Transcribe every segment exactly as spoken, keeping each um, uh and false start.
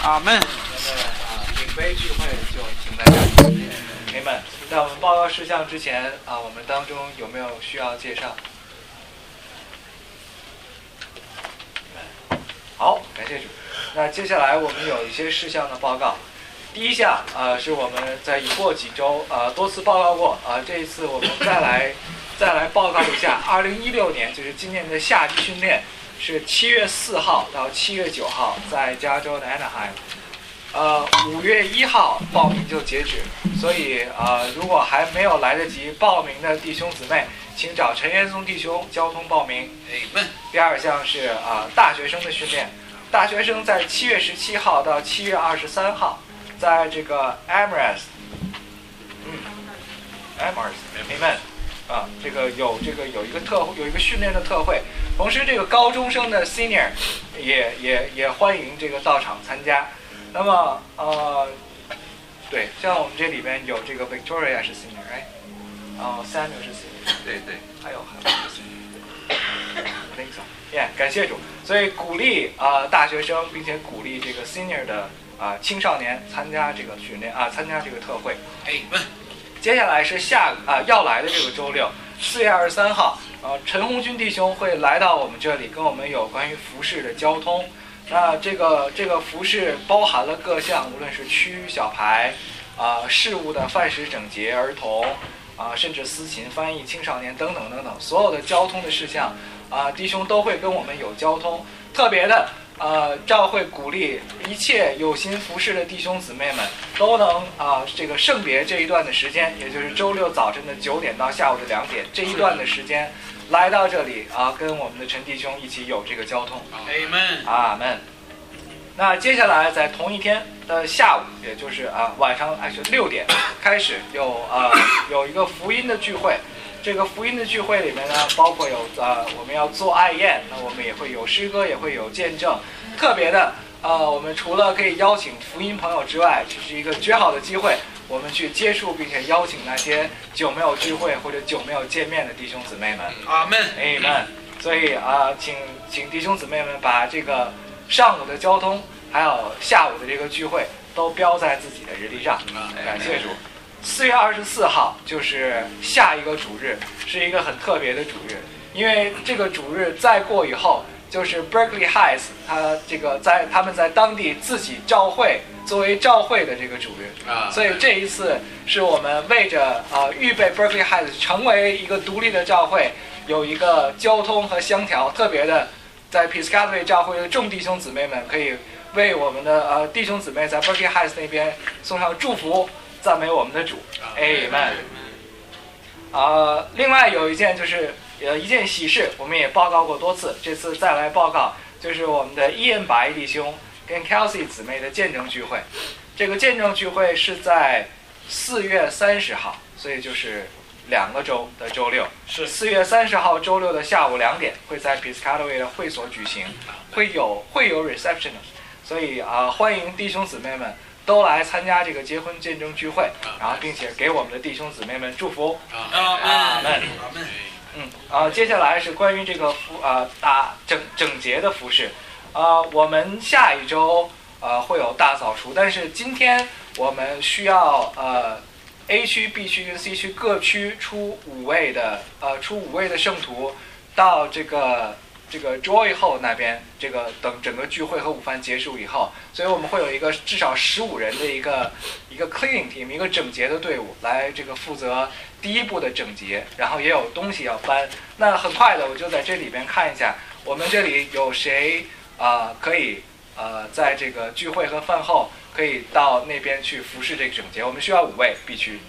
阿门。 那么啊，领杯聚会就停在这里。朋友们，在我们报告事项之前啊，我们当中有没有需要介绍？好，感谢主。那接下来我们有一些事项的报告。第一项啊、呃，是我们在已过几周啊、呃、多次报告过啊、呃，这一次我们再来再来报告一下，二零一六年就是今年的夏季训练是七月四号到七月九号在加州的 Anaheim， 呃，五月一号报名就截止，所以呃，如果还没有来得及报名的弟兄姊妹，请找陈元松弟兄交通报名。第二项是啊、呃，大学生的训练，大学生在七月十七号到七月二十三号。在这个 Amherst， 嗯 ，Amherst，Amen， 啊，这个有这个有一个特有一个训练的特会，同时这个高中生的 Senior 也也也欢迎这个到场参加。那么呃，对，像我们这里边有这个 Victoria 是 Senior， 哎，哦 Samuel 是 Senior， 对对， 还有还有是 Senior，I think so， yeah， 感谢主，所以鼓励啊、呃、大学生，并且鼓励这个 Senior 的。啊，青少年参加这个训练啊，参加这个特会。 哎， 接下来是下啊要来的这个周六，四月二十三号，啊，陈红军弟兄会来到我们这里，跟我们有关于服饰的交通。那这个这个服饰包含了各项，无论是区小牌，啊，事务的范式整洁儿童，啊，甚至司琴翻译青少年等等等等，所有的交通的事项，啊，弟兄都会跟我们有交通。特别的。呃，教会鼓励一切有心服侍的弟兄姊妹们都能啊、呃，这个圣别这一段的时间，也就是周六早晨的九点到下午的两点这一段的时间，来到这里啊，跟我们的陈弟兄一起有这个交通。 阿门， 阿门。那接下来在同一天的下午，也就是啊晚上还是六点开始有啊、呃、有一个福音的聚会。这个福音的聚会里面呢，包括有呃我们要做爱宴，那我们也会有诗歌，也会有见证。特别的呃，我们除了可以邀请福音朋友之外，这是一个绝好的机会，我们去接触并且邀请那些久没有聚会或者久没有见面的弟兄姊妹们。 阿门， 阿门。所以啊、呃，请请弟兄姊妹们把这个上午的交通还有下午的这个聚会都标在自己的日历上。感谢主。四月二十四号就是下一个主日，是一个很特别的主日，因为这个主日再过以后就是 Berkeley Heights， 他这个在他们在当地自己召会作为召会的这个主日，所以这一次是我们为着呃预备 Berkeley Heights 成为一个独立的召会，有一个交通和相调特别的，在 Piscataway 召会的众弟兄姊妹们可以为我们的呃弟兄姊妹在 Berkeley Heights 那边送上祝福。赞美我们的主 ，Amen。呃，另外有一件就是呃一件喜事，我们也报告过多次，这次再来报告，就是我们的伊恩白弟兄跟 Kelsey 姊妹的见证聚会。这个见证聚会是在四月三十号，所以就是两个周的周六，是四月三十号周六的下午两点，会在 Piscataway 的会所举行，会有会有 reception， 所以啊、呃，欢迎弟兄姊妹们。都来参加这个结婚见证聚会，然后并且给我们的弟兄姊妹们祝福。阿门。嗯啊，接下来是关于这个服啊打整整洁的服饰。啊，我们下一周呃会有大扫除，但是今天我们需要呃 A 区、B 区跟 C 区各区出五位的呃出五位的圣徒到这个。这个 Joy 后那边，这个等整个聚会和午饭结束以后，所以我们会有一个至少十五人的一个一个 cleaning team， 一个整洁的队伍来这个负责第一步的整洁，然后也有东西要搬。那很快的，我就在这里边看一下，我们这里有谁啊、呃、可以呃在这个聚会和饭后可以到那边去服侍这个整洁。我们需要五位 B 区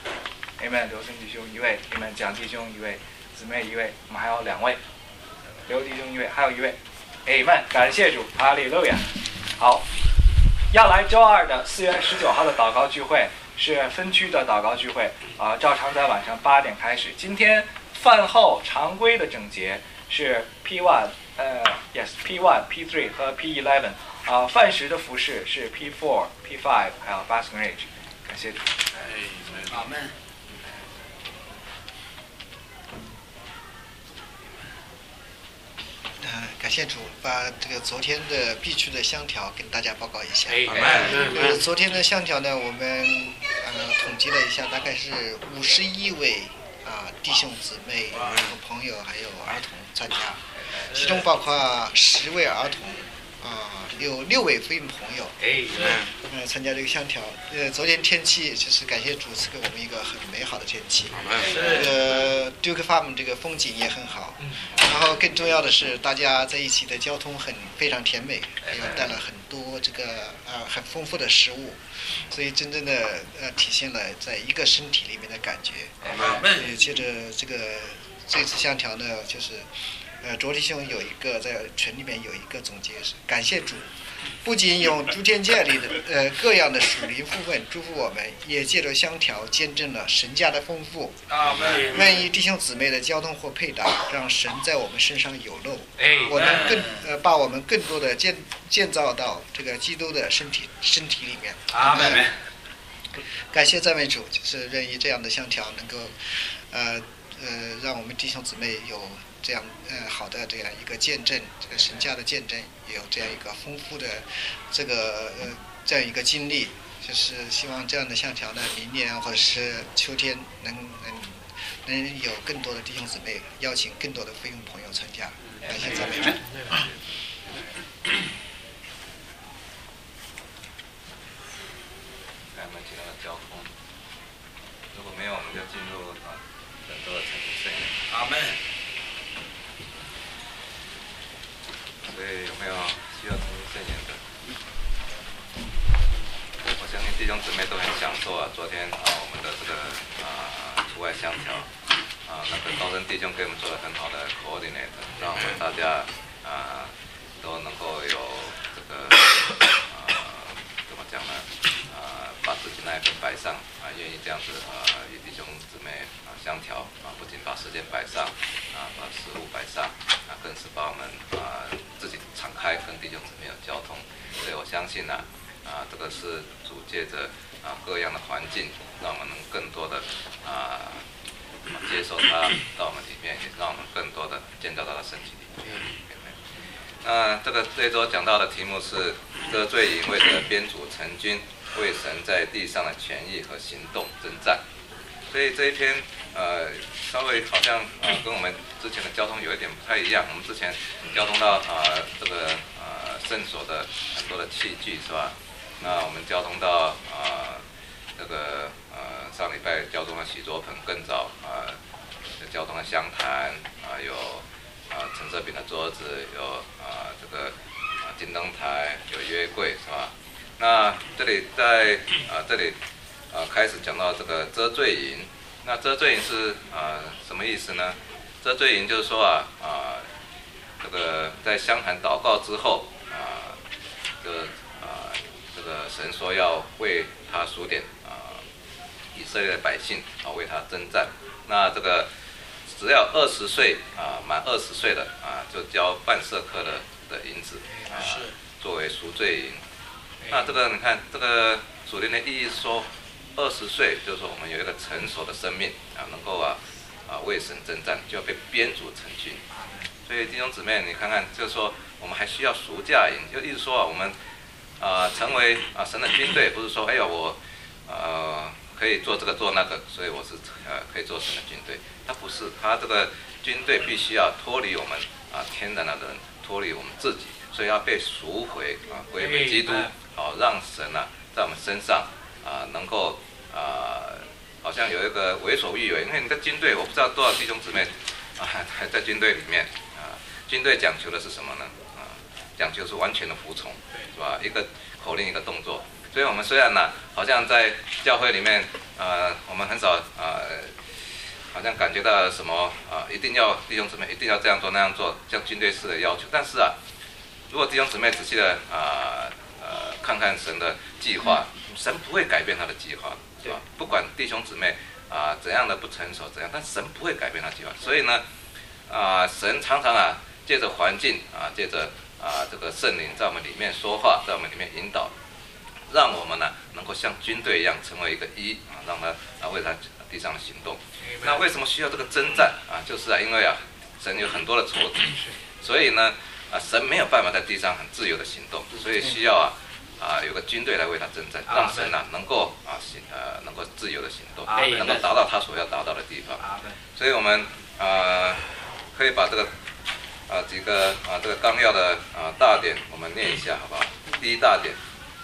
，Amen， 刘森弟兄一位 ，Amen， 蒋弟兄一位，姊妹一位，我们还有两位。刘弟兄一位，还有一位 ，Amen， 感谢主，哈利路亚。好，要来周二的四月十九号的祷告聚会是分区的祷告聚会啊、呃，照常在晚上八点开始。今天饭后常规的整洁是 P 一， 呃 ，yes P 一 P 三和 P 十一 啊、呃，饭食的服饰是 P 四 P 五还有 Basking Ridge， 感谢主。 阿门。 呃，感谢主，把这个昨天的必去的香条跟大家报告一下。呃，昨天的香条呢，我们呃统计了一下，大概是五十一位啊、呃、弟兄姊妹和朋友还有儿童参加，其中包括十位儿童。啊，有六位福音朋友，呃，参加这个香条。呃，昨天天气就是感谢主赐给我们一个很美好的天气。这个 Duke Farm 这个风景也很好，然后更重要的是大家在一起的交通很非常甜美，又带了很多这个呃很丰富的食物，所以真正的呃体现了在一个身体里面的感觉。呃，接着这个这次香条呢，就是。呃，卓弟兄有一个在群里面有一个总结是感谢主，不仅用诸天界里的呃各样的属灵部分祝福我们，也借着香条见证了神家的丰富。 阿们。 愿意弟兄姊妹的交通或配搭，让神在我们身上有漏，我能更呃把我们更多的建建造到这个基督的身体身体里面。 阿们。 感谢赞美主，就是愿意这样的香条能够呃呃让我们弟兄姊妹有。这样呃好的这样一个见证，这个神家的见证，也有这样一个丰富的这个呃这样一个经历，就是希望这样的香条呢，明年或者是秋天能能能有更多的弟兄姊妹邀请更多的福音朋友参加，感谢赞美主。 我们其他的交通，如果没有，我们就进入啊更多的成功圣言。 阿门。 所以有没有需要重新圣言的？我相信弟兄姊妹都很享受啊，昨天啊我们的这个啊出外香条啊，那个高升弟兄给我们做了很好的 coordinate， 让我们大家啊都能够有这个啊怎么讲呢？啊把自己那一份摆上啊，愿意这样子啊与弟兄姊妹啊相调啊，不仅把时间摆上啊，把食物摆上啊，更是把我们啊自己敞开跟弟兄姊妹有交通。所以我相信呢啊，这个是主借着啊各样的环境，让我们能更多的啊接受他到我们里面，也让我们更多的建造到他身体里面。那这个这周讲到的题目是得罪淫为得编组成军，为神在地上的权益和行动征战。所以这一篇呃稍微好像呃跟我们之前的交通有一点不太一样。我们之前交通到啊、呃、这个呃圣所的很多的器具是吧？那我们交通到啊、呃、这个呃上礼拜交通的洗桌盆，更早啊、呃、交通的香坛啊、呃、有啊橙色饼的桌子，有啊、呃、这个啊金灯台，有约柜是吧？那这里在啊这里啊开始讲到这个遮罪营。那遮罪营是啊什么意思呢？遮罪营就是说啊啊这个在香坛祷告之后啊，这个啊这个神说要为他数点啊以色列的百姓啊为他征战。那这个只要二十岁啊满二十岁的啊就交半舍客的的银子啊作为赎罪银。那这个你看这个属灵的意义是说，二十岁就是说我们有一个成熟的生命啊，能够啊啊为神征战，就要被编组成军。所以弟兄姊妹，你看看，就是说我们还需要赎价营，就意思说啊，我们啊成为啊神的军队，不是说哎呀我呃可以做这个做那个，所以我是呃可以做神的军队。他不是，他这个军队必须要脱离我们啊天然的人，脱离我们自己，所以要被赎回啊归为基督。好，让神啊在我们身上啊能够啊好像有一个为所欲为。因为你的军队，我不知道多少弟兄姊妹啊在军队里面啊，军队讲求的是什么呢？啊，讲求是完全的服从，是吧？一个口令一个动作。所以我们虽然呢、啊、好像在教会里面啊，我们很少啊好像感觉到什么啊一定要弟兄姊妹一定要这样做那样做，像军队式的要求。但是啊，如果弟兄姊妹仔细的啊呃看看神的计划，神不会改变他的计划，是吧？不管弟兄姊妹啊怎样的不成熟怎样，但神不会改变他的计划。所以呢啊神常常啊借着环境啊借着啊这个圣灵在我们里面说话，在我们里面引导，让我们呢能够像军队一样成为一个一啊，让他啊为他地上的行动。那为什么需要这个征战啊？就是啊因为啊神有很多的仇敌， 所以呢，啊，神没有办法在地上很自由的行动，所以需要啊啊有个军队来为他征战，让神啊能够啊行呃能够自由的行动，能够达到他所要达到的地方。所以我们啊可以把这个啊几个啊这个纲要的啊大点我们念一下，好不好？第一大点。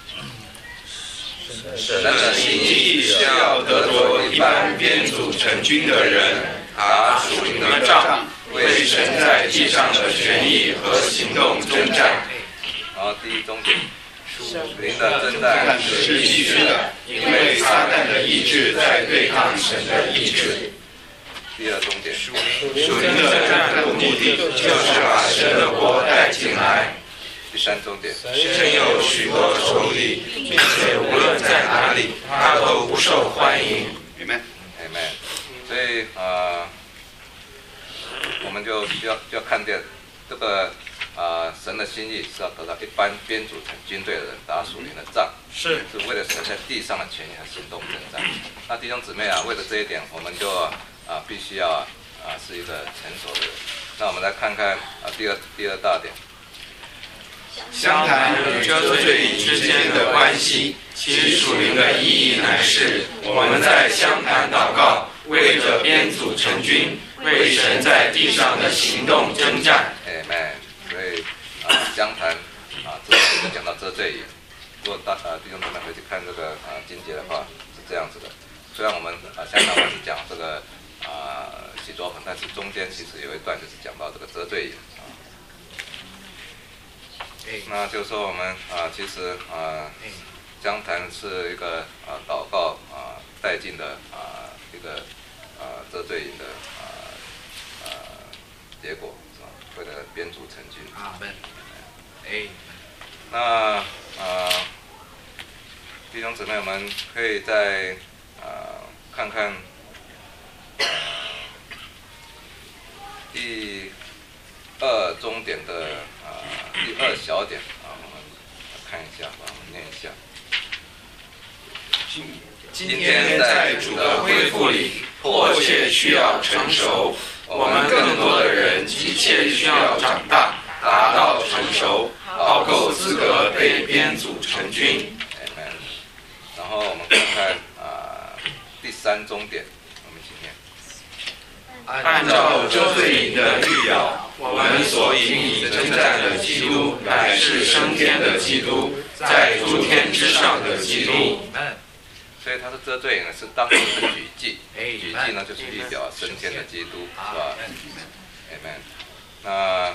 神的心意是要得着一般编组成军的人，打属灵的仗，为神在地上的权益和行动征战。 然后第一中点，属灵的征战是必须的，因为撒旦的意志在对抗神的意志。 第二中点， 属灵的征战的目的就是把神的国带进来。 第三重点， 神有许多仇敌，并且无论在哪里，他都不受欢迎。 Amen。Amen。所以啊、呃，我们就需要就要看见这个啊、呃，神的心意是要得到一般编组成军队的人打属灵的仗， 是是为了神在地上的权益和行动征战。那弟兄姊妹啊，为了这一点，我们就啊、呃、必须要啊、呃、是一个成熟的人。那我们来看看啊、呃、第二第二大点。 相谈与遮罪隐之间的关系，其属灵的意义乃是我们在相谈祷告，为着编组成军，为神在地上的行动征战。 Amen。所以啊，相谈啊，这里讲到遮罪隐。如果大啊弟兄姊妹回去看这个啊经节的话，是这样子的。虽然我们啊相谈是讲这个啊洗濯盆，但是中间其实有一段就是讲到这个遮罪隐。那就是说我们啊，其实啊，相谈是一个啊祷告啊带进的啊一个啊遮罪隐的啊啊结果是吧？为了编组成军。 阿门。哎。 那啊，弟兄姊妹们可以再啊看看第二中点的啊、呃、第二小点啊，我们看一下，我们念一下。 今天在主的恢复里，迫切需要成熟。我们更多的人急切需要长大，达到成熟，好够资格被编组成军。 然后我们看看啊、呃、第三中点，我们一起念。 按照遮罪隐的预表，我们所引以征战的基督，乃是升天的基督，在诸天之上的基督。 所以他是遮罪隐呢，是当时的举祭，举祭呢就是预表升天的基督，是吧 ？Amen。那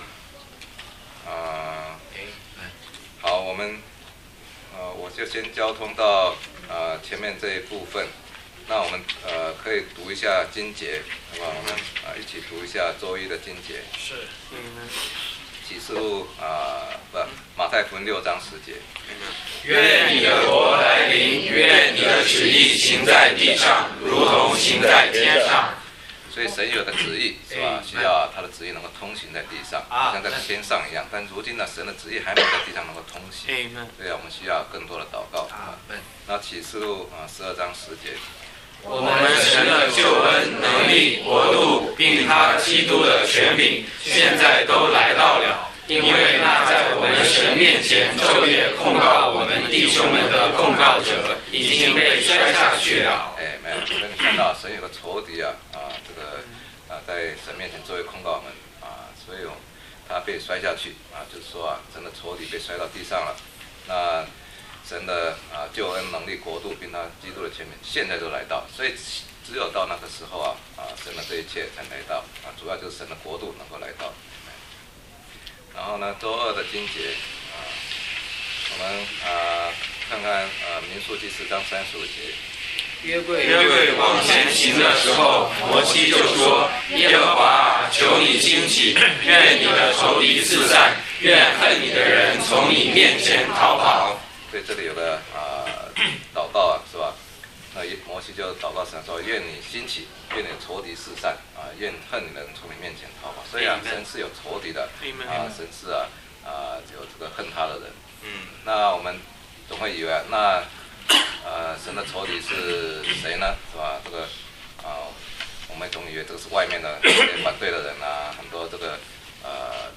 啊，好，我们呃，我就先交通到呃前面这一部分。那我们呃可以读一下经节，好不好？我们啊、呃、一起读一下周一的经节。 是。嗯。 启示录啊、呃、不，马太福音六章十节。 愿你的国来临，愿你的旨意行在地上，如同行在天上。 所以神有个旨意是吧？需要他的旨意能够通行在地上，好像在天上一样。但如今呢，神的旨意还没有在地上能够通行。所以我们需要更多的祷告。那启示录啊十二章十节。 我们神的救恩、能力、国度，并他基督的权柄，现在都来到了。因为那在我们神面前昼夜控告我们弟兄们的控告者，已经被摔下去了。 哎，没有，所以你看到神有个仇敌啊啊，这个啊在神面前昼夜控告我们啊，所以他被摔下去啊，就是说啊，神的仇敌被摔到地上了。那神的啊救恩能力国度并他基督的权柄现在都来到，所以只有到那个时候啊啊神的这一切才来到啊，主要就是神的国度能够来到。然后呢，周二的经节啊，我们啊看看啊民数记四章三十五节。 约柜约柜往前行的时候，摩西就说：耶和华，求你兴起，愿你的仇敌四散，愿恨你的人从你面前逃跑。 所以这里有个啊、呃、祷告啊，是吧？那摩西就祷告神说：愿你兴起，愿你的仇敌四散啊，愿恨你的人从你面前逃跑。所以啊，神是有仇敌的啊，神是啊啊有这个恨他的人。嗯，那我们总会以为啊，那呃神的仇敌是谁呢？是吧？这个啊，我们总以为这个是外面的反对的人啊，很多这个呃这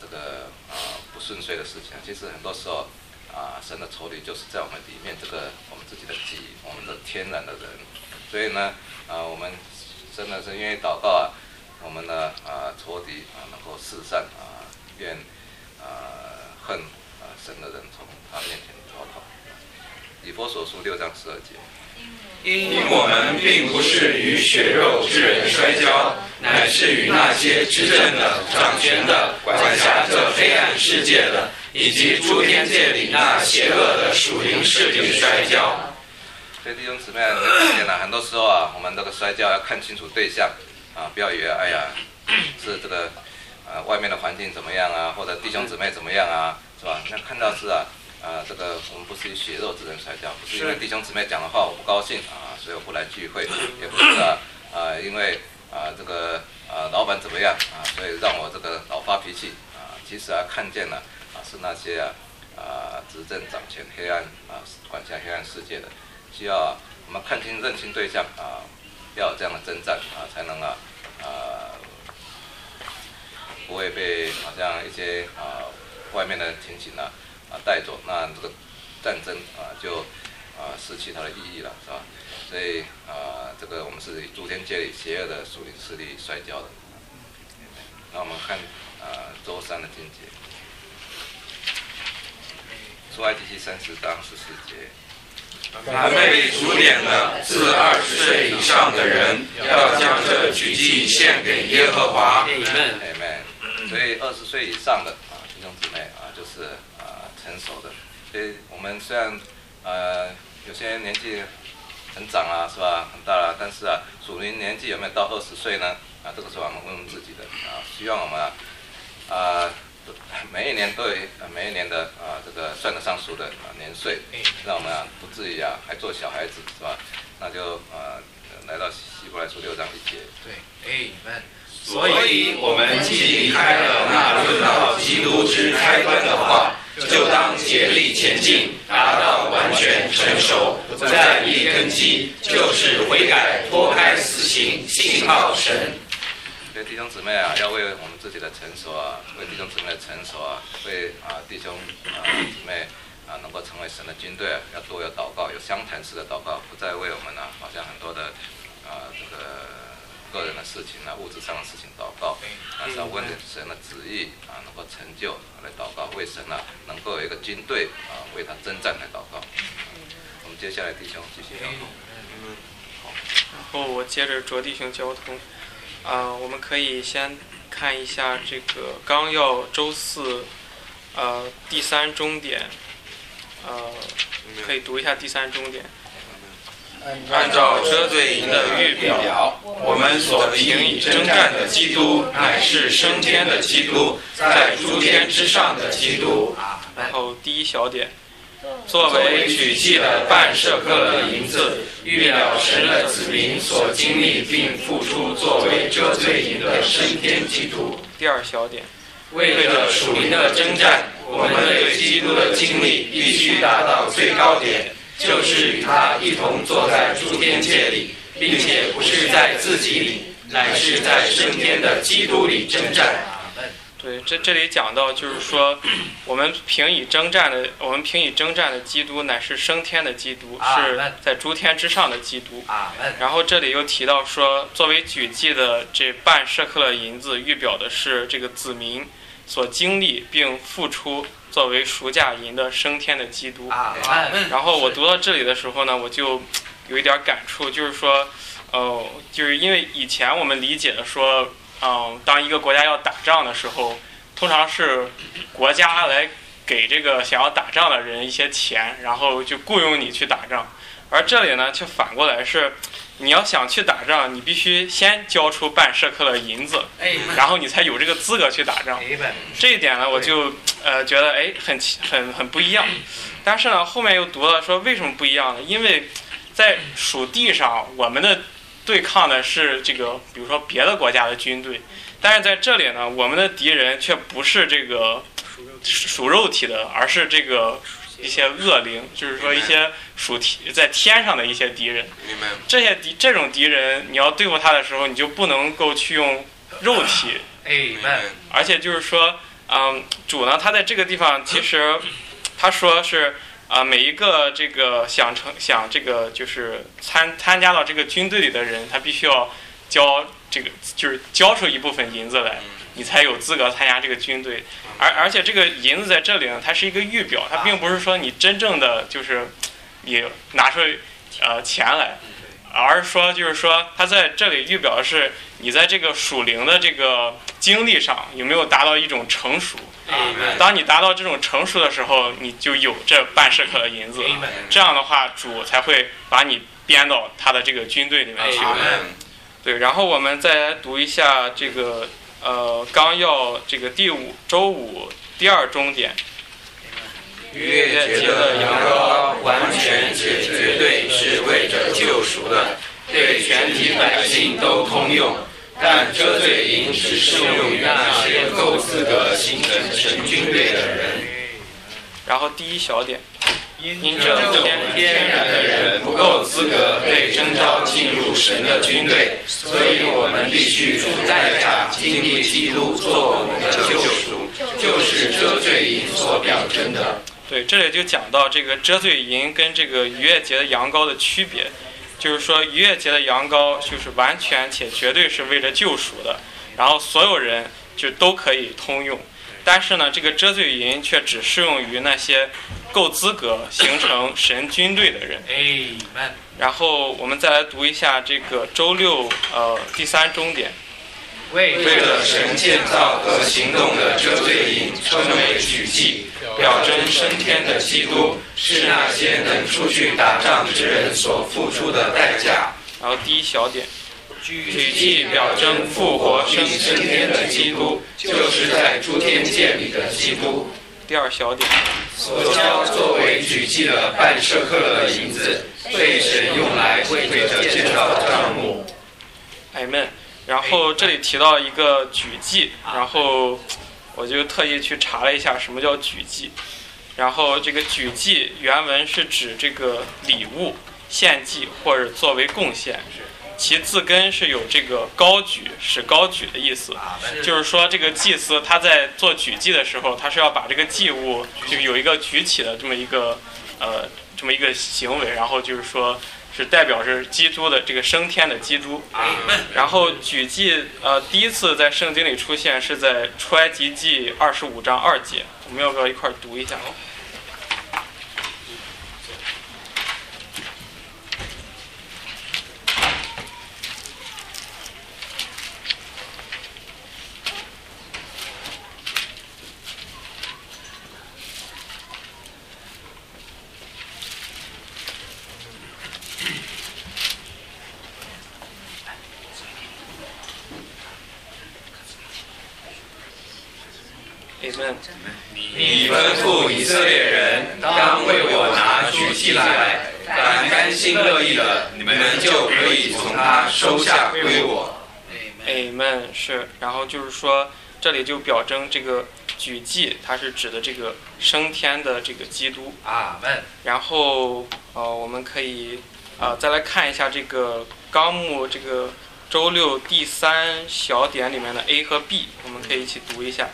这个啊不顺遂的事情，其实很多时候啊神的仇敌就是在我们里面这个我们自己的记忆，我们的天然的人，所以呢啊我们真的是愿意祷告啊，我们的啊仇敌啊能够四散啊，愿啊恨啊神的人从他面前逃跑。以弗所书六章十二节。 因我们并不是与血肉之人摔跤，乃是与那些执政的、掌权的、管辖这黑暗世界的，以及诸天界里那邪恶的属灵势力摔跤。 所以弟兄姊妹，这点呢，很多时候啊，我们这个摔跤要看清楚对象啊，不要以为哎呀是这个呃外面的环境怎么样啊，或者弟兄姊妹怎么样啊，是吧？那看到是啊。啊、呃，这个我们不是以血肉之人摔跤，不是因为弟兄姊妹讲的话我不高兴啊，所以我不来聚会，也不是啊，啊、呃，因为啊、呃、这个啊、呃、老板怎么样啊，所以让我这个老发脾气啊。其实啊，看见了啊是那些啊啊执政掌权黑暗啊管辖黑暗世界的，需要、啊、我们看清认清对象啊，要有这样的征战啊，才能啊啊不会被好像一些啊外面的情形啊。啊，带走，那这个战争啊就啊失去它的意义了，是吧？所以啊，这个我们是诸天界里邪恶的属灵势力摔跤的。那我们看啊周三的经节，出埃及记三十章十四节。 凡被主点的自二十岁以上的人，要将这举祭献给耶和华。 Amen。所以二十岁以上的啊弟兄姊妹啊，就是啊。成熟的，所以我们虽然呃有些年纪很长啊，是吧？很大了、啊，但是啊，属灵年纪有没有到二十岁呢？啊，这个是我们问问自己的啊。希望我们啊，啊每一年都有每一年的啊这个算得上数的啊年岁，让我们啊不至于啊还做小孩子，是吧？那就啊来到希伯来书六章一节。 对 ，Amen。 所以我们既离开了那论到基督之开端的话，就当竭力前进，达到完全成熟，不再立根基，就是悔改，脱开死刑，信靠神。 所以弟兄姊妹啊，要为我们自己的成熟啊，为弟兄姊妹的成熟啊，为啊弟兄啊姊妹啊能够成为神的军队啊，要多有祷告，有相谈式的祷告，不再为我们啊好像很多的啊这个。个人的事情啊，物质上的事情祷告，那是要为神的旨意啊能够成就来祷告，为神啊能够有一个军队啊为他征战来祷告。我们接下来弟兄继续交通。 然后我接着着弟兄交通，啊、呃，我们可以先看一下这个纲要周四，呃，第三中点，呃，可以读一下第三中点。 按照遮罪营的预表，我们所凭以征战的基督，乃是升天的基督，在诸天之上的基督。 然后第一小点， 作为举祭的半舍客勒银子，预了神的子民所经历并付出作为遮罪营的升天基督。 第二小点， 为了属灵的征战，我们对基督的经历必须达到最高点。就是与他一同坐在诸天界里，并且不是在自己里，乃是在升天的基督里征战。 对，这这里讲到就是说，我们凭以征战的，我们凭以征战的基督乃是升天的基督，是在诸天之上的基督。然后这里又提到说，作为举祭的这半舍客勒银子，预表的是这个子民所经历并付出。作为赎价银的升天的基督，然后我读到这里的时候呢，我就有一点感触，就是说，呃，就是因为以前我们理解的说，嗯、呃，当一个国家要打仗的时候，通常是国家来给这个想要打仗的人一些钱，然后就雇佣你去打仗，而这里呢，却反过来是。你要想去打仗，你必须先交出半舍客勒银子，然后你才有这个资格去打仗。这一点呢，我就呃觉得哎很很很不一样。但是呢，后面又读了说为什么不一样呢？因为在属地上，我们的对抗的是这个，比如说别的国家的军队，但是在这里呢，我们的敌人却不是这个属肉体的，而是这个。一些恶灵，就是说一些属天在天上的一些敌人，这些敌这种敌人，你要对付他的时候，你就不能够去用肉体，而且就是说， 嗯，主呢，他在这个地方其实他说是啊、呃，每一个这个想成想这个就是参参加到这个军队里的人，他必须要交这个就是交出一部分银子来，你才有资格参加这个军队。而而且这个银子在这里呢，它是一个预表，它并不是说你真正的就是你拿出呃钱来，而是说就是说它在这里预表的是你在这个属灵的这个经历上有没有达到一种成熟。当你达到这种成熟的时候，你就有这半舍客的银子，这样的话主才会把你编到他的这个军队里面去。对，然后我们再来读一下这个呃纲要这个第五周五第二中点。 逾越节的羊羔完全且绝对是为着救赎的，对全体百姓都通用。但遮罪银只适用于那些够资格形成神军队的人。 然后第一小点， 因这天天然的人不够资格被征召进入神的军队，所以我们必须付代价经历基督做我们的救赎，就是遮罪银所表征的。 对，这里就讲到这个遮罪银跟这个逾越节的羊羔的区别。就是说逾越节的羊羔就是完全且绝对是为了救赎的，然后所有人就都可以通用。但是呢，这个遮罪银却只适用于那些够资格形成神军队的人。然后我们再来读一下这个周六呃第三中点。 为了神建造和行动的遮罪银称为举祭，表征升天的基督，是那些能出去打仗之人所付出的代价。 然后第一小点， 举祭表征复活升升天的基督，就是在诸天界里的基督。 第二小点， 所交作为举祭的半舍客勒银子，被神用来为着建造帐幕。 Amen。然后这里提到一个举祭，然后我就特意去查了一下什么叫举祭。然后这个举祭原文是指这个礼物、献祭或者作为贡献，其字根是有这个高举、使高举的意思。就是说这个祭司他在做举祭的时候，他是要把这个祭物就有一个举起的这么一个呃这么一个行为，然后就是说。是代表是基督的这个升天的基督。然后举祭呃第一次在圣经里出现是在出埃及记二十五章二节，我们要不要一块儿读一下？ 你吩咐以色列人，当为我拿举祭来，凡甘心乐意的，你们就可以从他收下归我。 Amen。是，然后就是说，这里就表征这个举祭，它是指的这个升天的这个基督。 阿门。 然后呃，我们可以呃再来看一下这个纲目这个周六第三小点里面的 A 和 B， 我们可以一起读一下。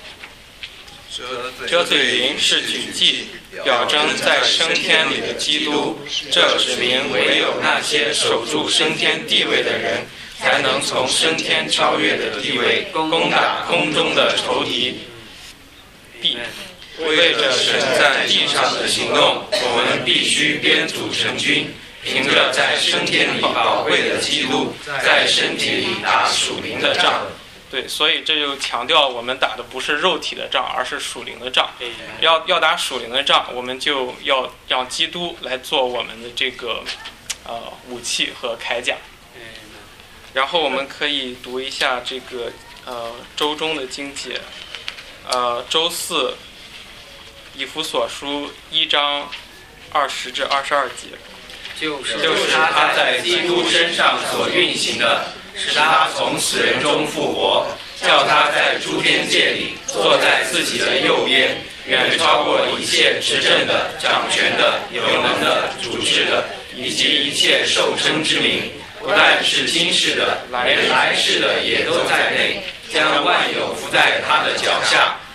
遮罪银是举祭，表征在升天里的基督，这指明唯有那些守住升天地位的人，才能从升天超越的地位攻打空中的仇敌。B， 为着神在地上的行动，我们必须编组成军，凭着在升天里宝贵的基督，在身体里打属灵的仗。对，所以这就强调我们打的不是肉体的仗，而是属灵的仗。要要打属灵的仗，我们就要让基督来做我们的这个呃武器和铠甲。然后我们可以读一下这个呃周中的经节，呃周四以弗所书一章二十至二十二节。 就是他在基督身上所运行的，使他从死人中复活，叫他在诸天界里坐在自己的右边，远超过一切执政的、掌权的、有能的、主治的，以及一切受称之名，不但是今世的，连来世的也都在内，将万有伏在他的脚下，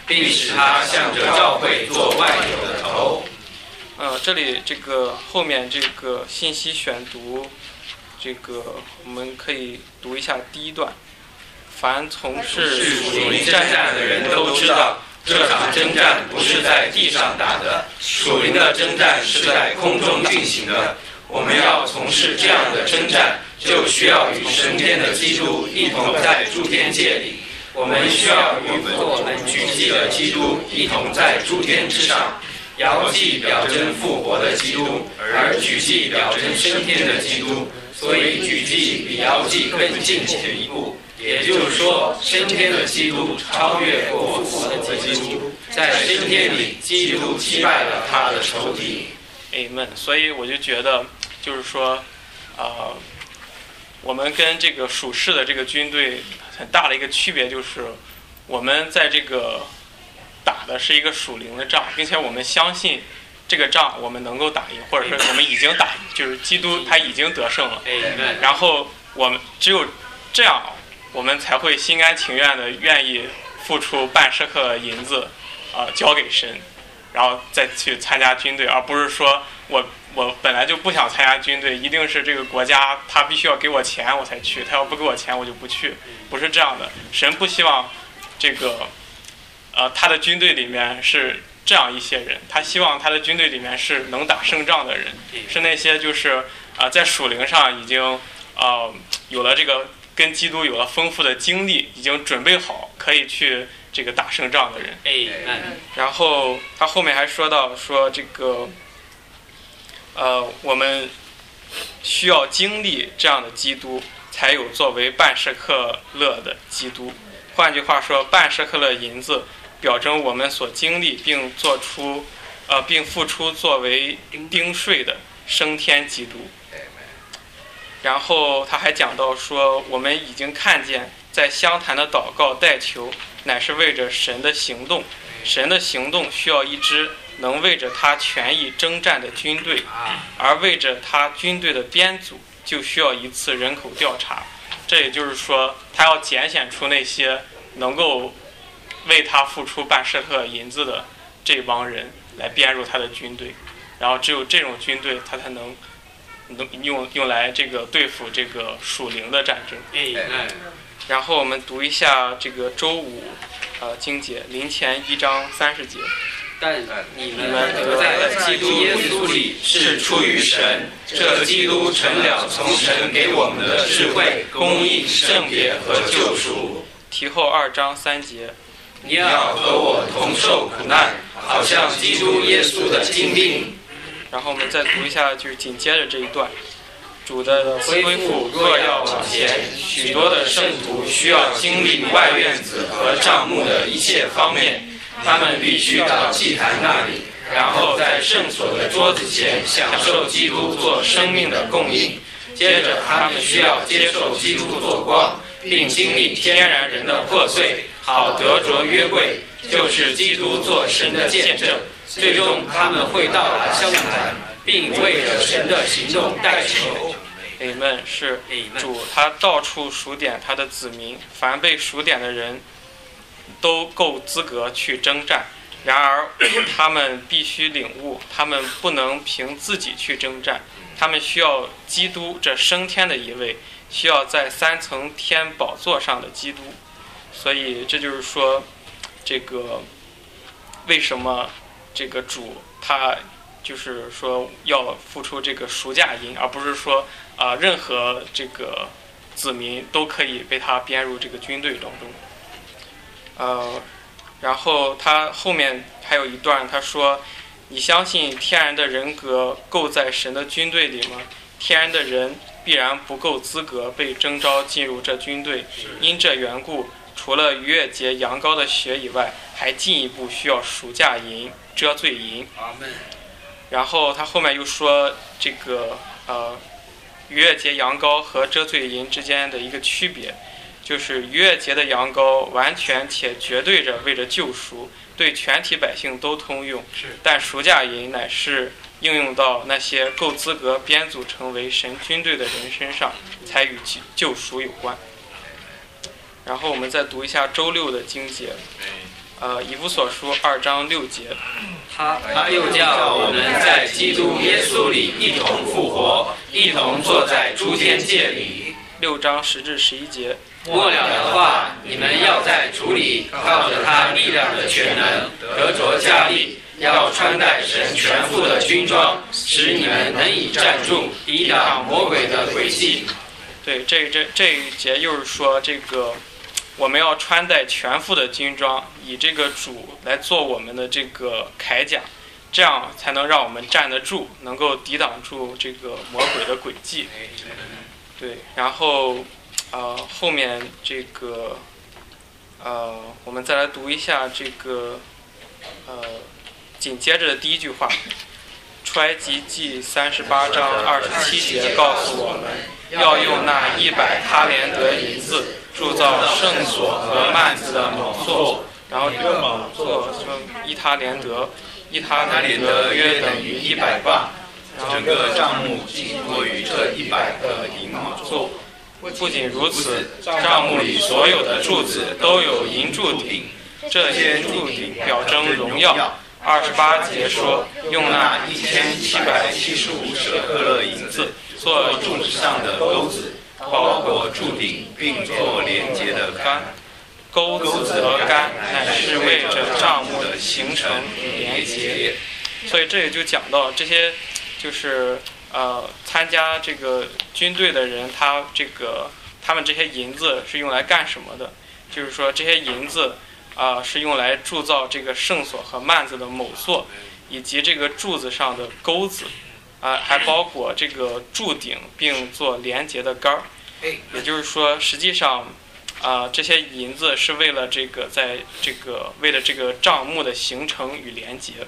并使他向着教会做万有的头。 呃，这里这个后面这个信息选读，这个我们可以读一下第一段。凡从事属灵征战的人都知道，这场征战不是在地上打的，属灵的征战是在空中进行的。我们要从事这样的征战，就需要与升天的基督一同在诸天界里。我们需要与我们举祭的基督一同在诸天之上。摇祭表征复活的基督，而举祭表征升天的基督，所以举祭比摇祭更进前一步。也就是说，升天的基督超越过复活的基督，在升天里，基督击败了他的仇敌。 Amen。所以我就觉得，就是说，呃，我们跟这个属世的这个军队很大的一个区别就是，我们在这个打的是一个属灵的仗，并且我们相信这个仗我们能够打赢，或者说我们已经打赢，就是基督他已经得胜了。然后我们只有这样，我们才会心甘情愿的愿意付出半舍客银子，啊、呃，交给神，然后再去参加军队，而不是说我我本来就不想参加军队，一定是这个国家他必须要给我钱我才去，他要不给我钱我就不去，不是这样的。神不希望这个。呃，他的军队里面是这样一些人，他希望他的军队里面是能打胜仗的人，是那些就是啊、呃，在属灵上已经呃有了这个跟基督有了丰富的经历，已经准备好可以去这个打胜仗的人。然后他后面还说到说这个呃，我们需要经历这样的基督，才有作为半舍客勒的基督。换句话说，半舍客勒银子表征我们所经历并做出，呃，并付出作为丁税的升天基督。然后他还讲到说，我们已经看见，在相谈的祷告代求，乃是为着神的行动。神的行动需要一支能为着他权益征战的军队，而为着他军队的编组，就需要一次人口调查。这也就是说，他要拣选出那些能够为他付出半舍客银子的这帮人来编入他的军队，然后只有这种军队，他才能能用用来这个对付这个属灵的战争。然后我们读一下这个周五呃经节，林前一章三十节。 但你们得在了基督耶稣里是出于神，这基督成了从神给我们的智慧、公义、圣别和救赎。 提后二章三节。 你要和我同受苦难，好像基督耶稣的经历。 然后我们再读一下，就是紧接着这一段。主的恢复若要往前，许多的圣徒需要经历外院子和帐幕的一切方面，他们必须到祭坛那里，然后在圣所的桌子前享受基督做生命的供应。接着他们需要接受基督做光，并经历天然人的破碎，好得着约柜，就是基督做神的见证。最终他们会到达相谈，并为着神的行动代求。Amen。是主他到处数点他的子民，凡被数点的人都够资格去征战。然而他们必须领悟，他们不能凭自己去征战，他们需要基督这升天的一位，需要在三层天宝座上的基督。所以这就是说，这个为什么这个主他就是说要付出这个赎价银，而不是说啊、呃、任何这个子民都可以被他编入这个军队当中。呃，然后他后面还有一段，他说：“你相信天然的人格够在神的军队里吗？天然的人必然不够资格被征召进入这军队，因这缘故，除了逾越节羊羔的血以外，还进一步需要赎价银、遮罪银。”然后他后面又说这个呃逾越节羊羔和遮罪银之间的一个区别，就是逾越节的羊羔完全且绝对着为着救赎，对全体百姓都通用，但赎价银乃是应用到那些够资格编组成为神军队的人身上，才与救赎有关。然后我们再读一下周六的经节， 呃，以弗所书二章六节。 他他又叫我们在基督耶稣里一同复活，一同坐在诸天界里。 六章十至十一节。 末了的话，你们要在主里靠着他力量的全能得着加力，要穿戴神全副的军装，使你们能以站住，抵挡魔鬼的诡计。 对，这这这一节又是说这个。我们要穿戴全副的军装，以这个主来做我们的这个铠甲，这样才能让我们站得住，能够抵挡住这个魔鬼的诡计。对，然后呃后面这个呃我们再来读一下这个呃紧接着的第一句话，出埃及记三十八章二十七节告诉我们，要用那一百他连得银子铸造圣所和幔子的卯座，然后这个卯座说一他连得，一他连得约等于一百磅， 整个帐幕尽多于这一百个银卯座。 不仅如此，帐幕里所有的柱子都有银柱顶，这些柱顶表征荣耀。二十八节说，用那一千七百七十五舍克勒银子做柱子上的钩子，包裹柱顶，并做连结的杆。钩子和杆乃是为着帐幕的形成与连结。所以这里就讲到这些，就是呃参加这个军队的人，他这个他们这些银子是用来干什么的？就是说这些银子啊、呃、是用来铸造这个圣所和幔子的卯座，以及这个柱子上的钩子。啊、呃，还包括这个柱顶，并做连结的杆儿。也就是说，实际上，啊、呃，这些银子是为了这个，在这个为了这个帐幕的形成与连结。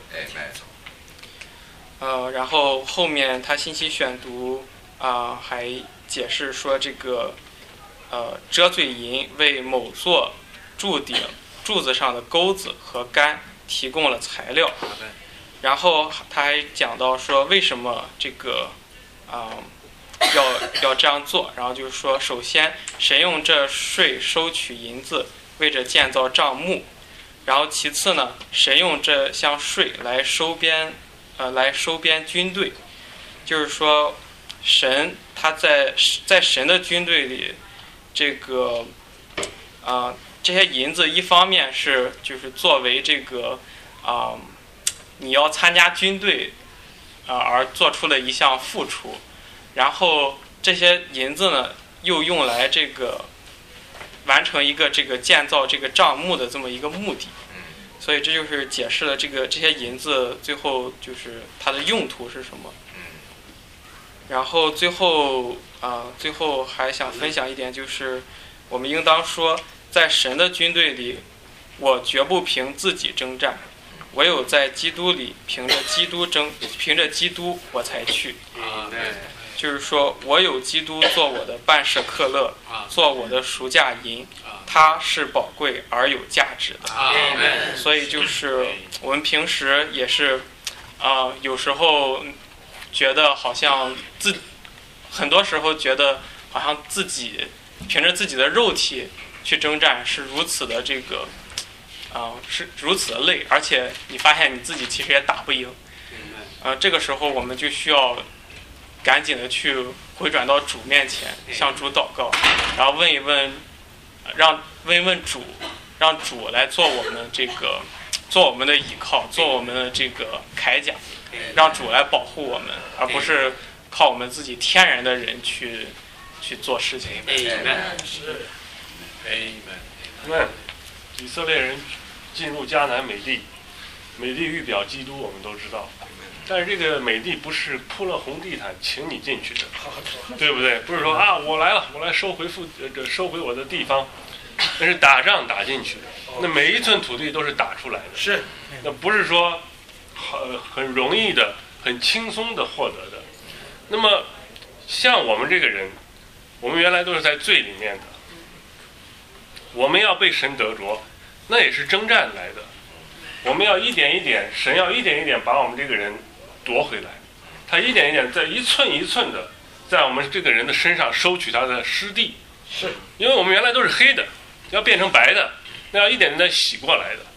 呃，然后后面他信息选读啊、呃，还解释说，这个呃遮罪银为某座柱顶柱子上的钩子和杆提供了材料。然后他还讲到说，为什么这个啊、呃、要要这样做？然后就是说，首先神用这税收取银子，为着建造帐幕；然后其次呢，神用这项税来收编呃来收编军队，就是说神他在在神的军队里，这个啊、呃、这些银子一方面是就是作为这个啊。呃你要参加军队，呃，而做出了一项付出，然后这些银子呢，又用来这个完成一个这个建造这个帐幕的这么一个目的，所以这就是解释了这个这些银子最后就是它的用途是什么。然后最后啊、呃，最后还想分享一点，就是我们应当说，在神的军队里，我绝不凭自己征战。唯有在基督里，凭着基督争，凭着基督我才去。就是说我有基督做我的半舍克勒，做我的赎价银，它是宝贵而有价值的。所以就是我们平时也是，啊、呃，有时候觉得好像自，很多时候觉得好像自己凭着自己的肉体去征战是如此的这个。啊、呃，是如此的累，而且你发现你自己其实也打不赢。呃，这个时候我们就需要赶紧的去回转到主面前，向主祷告，然后问一问，让问一问主，让主来做我们这个，做我们的依靠，做我们的这个铠甲，让主来保护我们，而不是靠我们自己天然的人去去做事情。 是。Amen。以色列人进入迦南美地，美地预表基督，我们都知道。但是这个美地不是铺了红地毯请你进去的，对不对？不是说啊，我来了，我来收回复呃收回我的地方，那是打仗打进去的。那每一寸土地都是打出来的， 是， 那不是说很很容易的、很轻松的获得的。那么像我们这个人，我们原来都是在罪里面的，我们要被神得着。那也是征战来的，我们要一点一点，神要一点一点把我们这个人夺回来，他一点一点在一寸一寸的在我们这个人的身上收取他的失地， 是， 因为我们原来都是黑的，要变成白的，那要一点点的洗过来的。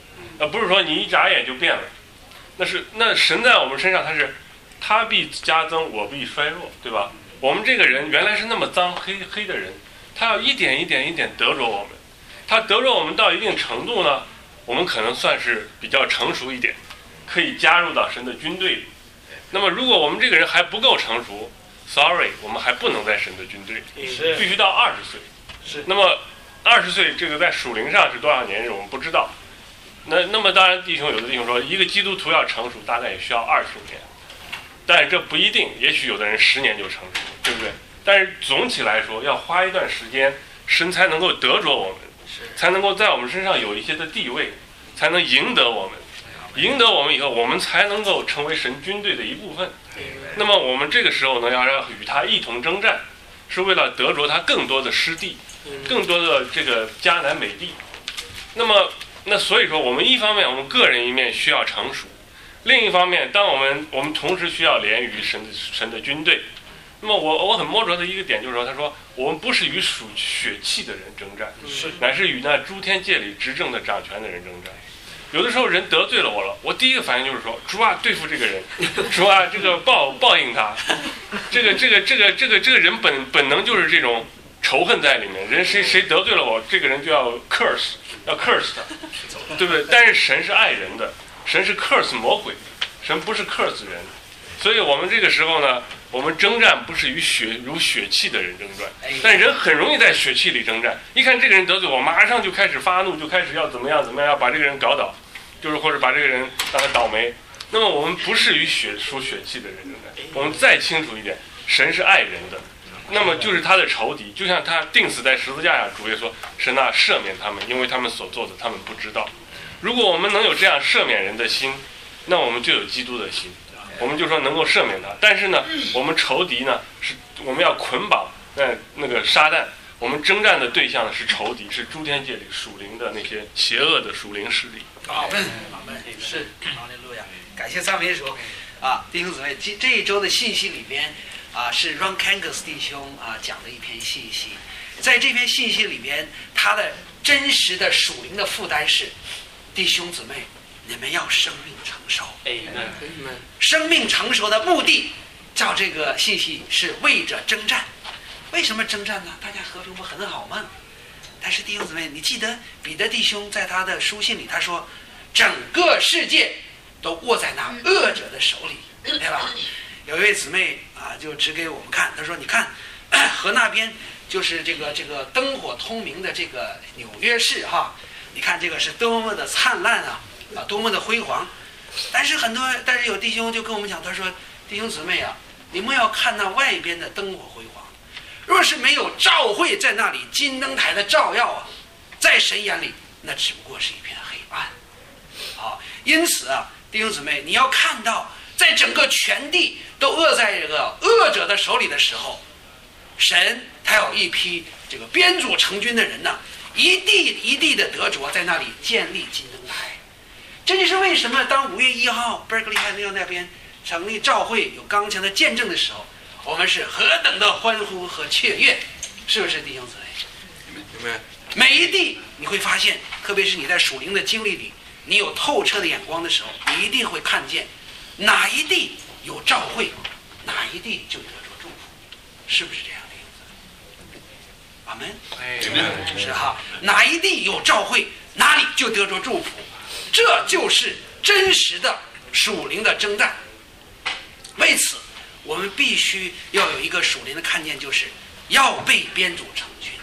呃，不是说你一眨眼就变了，那是那神在我们身上，他是他必加增，我必衰弱，对吧？我们这个人原来是那么脏黑黑的人，他要一点一点一点得着我们，他得着我们到一定程度呢，我们可能算是比较成熟一点，可以加入到神的军队里。那么如果我们这个人还不够成熟 ，sorry， 我们还不能在神的军队里，必须到二十岁。 是。 那么二十岁这个在属灵上是多少年日，我们不知道。那那么当然，弟兄有的弟兄说，一个基督徒要成熟，大概也需要二十年，但是这不一定，也许有的人十年就成熟，对不对？但是总体来说，要花一段时间，神才能够得着我们，才能够在我们身上有一些的地位，才能赢得我们。赢得我们以后，我们才能够成为神军队的一部分。那么我们这个时候呢，要让与他一同征战，是为了得着他更多的失地，更多的这个迦南美地。那么，那所以说，我们一方面我们个人一面需要成熟，另一方面，当我们我们同时需要连于神的神的军队。那么我我很摸着的一个点就是说，他说我们不是与属血气的人征战，乃是与那诸天界里执政的掌权的人征战。有的时候人得罪了我了，我第一个反应就是说，主啊，对付这个人，主啊，这个报报应他，这个这个这个这个这个人本本能就是这种仇恨在里面，人谁谁得罪了我，这个人就要 curse， 要 curse 他，对不对？但是神是爱人的，神是 curse 魔鬼，神不是 curse 人，所以我们这个时候呢，我们征战不是与血如血气的人征战，但人很容易在血气里征战，一看这个人得罪我，马上就开始发怒，就开始要怎么样怎么样，要把这个人搞倒。就是或者把这个人让他倒霉，那么我们不是与血属血气的人征战，我们再清楚一点，神是爱人的，那么就是他的仇敌，就像他钉死在十字架上，主耶稣说，神啊，赦免他们，因为他们所做的他们不知道。如果我们能有这样赦免人的心，那我们就有基督的心，我们就说能够赦免他。但是呢，我们仇敌呢，是我们要捆绑那那个撒旦。我们征战的对象呢是仇敌，是诸天界里属灵的那些邪恶的属灵势力。 阿门，阿门，是，哈利路亚，感谢赞美主啊，弟兄姊妹，这这一周的信息里边啊，是 Ron Kangas 弟兄啊讲的一篇信息，在这篇信息里边，他的真实的属灵的负担是，弟兄姊妹，你们要生命成熟，生命成熟的目的，照这个信息是为着征战。为什么征战呢？大家和平不很好吗？但是弟兄姊妹，你记得彼得弟兄在他的书信里他说，整个世界都握在那恶者的手里，对吧？有一位姊妹啊，就指给我们看，他说：“你看，河那边就是这个这个灯火通明的这个纽约市哈，你看这个是多么的灿烂啊，啊，多么的辉煌。但是很多，但是有弟兄就跟我们讲，他说：弟兄姊妹啊，你们要看那外边的灯火辉煌。”若是没有照会在那里金灯台的照耀啊，在神眼里那只不过是一片黑暗。好，因此啊，弟兄姊妹，你要看到，在整个全地都握在这个恶者的手里的时候，神他有一批这个编组成军的人呢，一地一地的得着在那里建立金灯台。这就是为什么当五月一号 Berkeley Hill 那边成立教会有刚强的见证的时候，我们是何等的欢呼和雀跃，是不是弟兄姊妹？每一地你会发现，特别是你在属灵的经历里，你有透彻的眼光的时候，你一定会看见哪一地有召会，哪一地就得着祝福，是不是这样的？阿门。哎，是哈，哪一地有召会，哪里就得着祝福，这就是真实的属灵的征战。为此，我们必须要有一个属灵的看见，就是要被编组成军。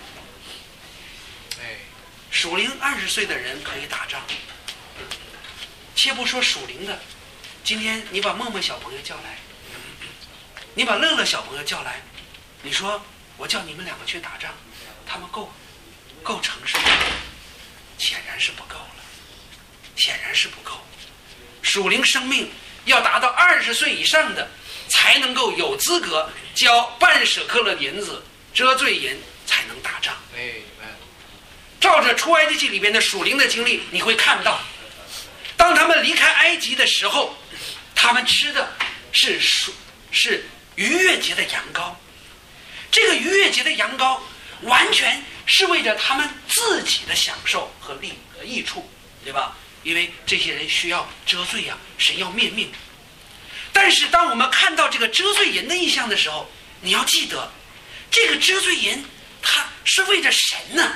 哎，属灵二十岁的人可以打仗，且不说属灵的，今天你把默默小朋友叫来，你把乐乐小朋友叫来，你说我叫你们两个去打仗，他们够够成熟吗？显然是不够了，显然是不够。属灵生命要达到二十岁以上的，才能够有资格交半舍克勒银子遮罪银，才能打仗。照着出埃及记里边的属灵的经历，你会看到，当他们离开埃及的时候，他们吃的是属是逾越节的羊羔。这个逾越节的羊羔完全是为着他们自己的享受和利和益处，对吧？ 因为这些人需要遮罪呀、啊，神要灭命。但是当我们看到这个遮罪人的意象的时候，你要记得，这个遮罪人他是为着神呢。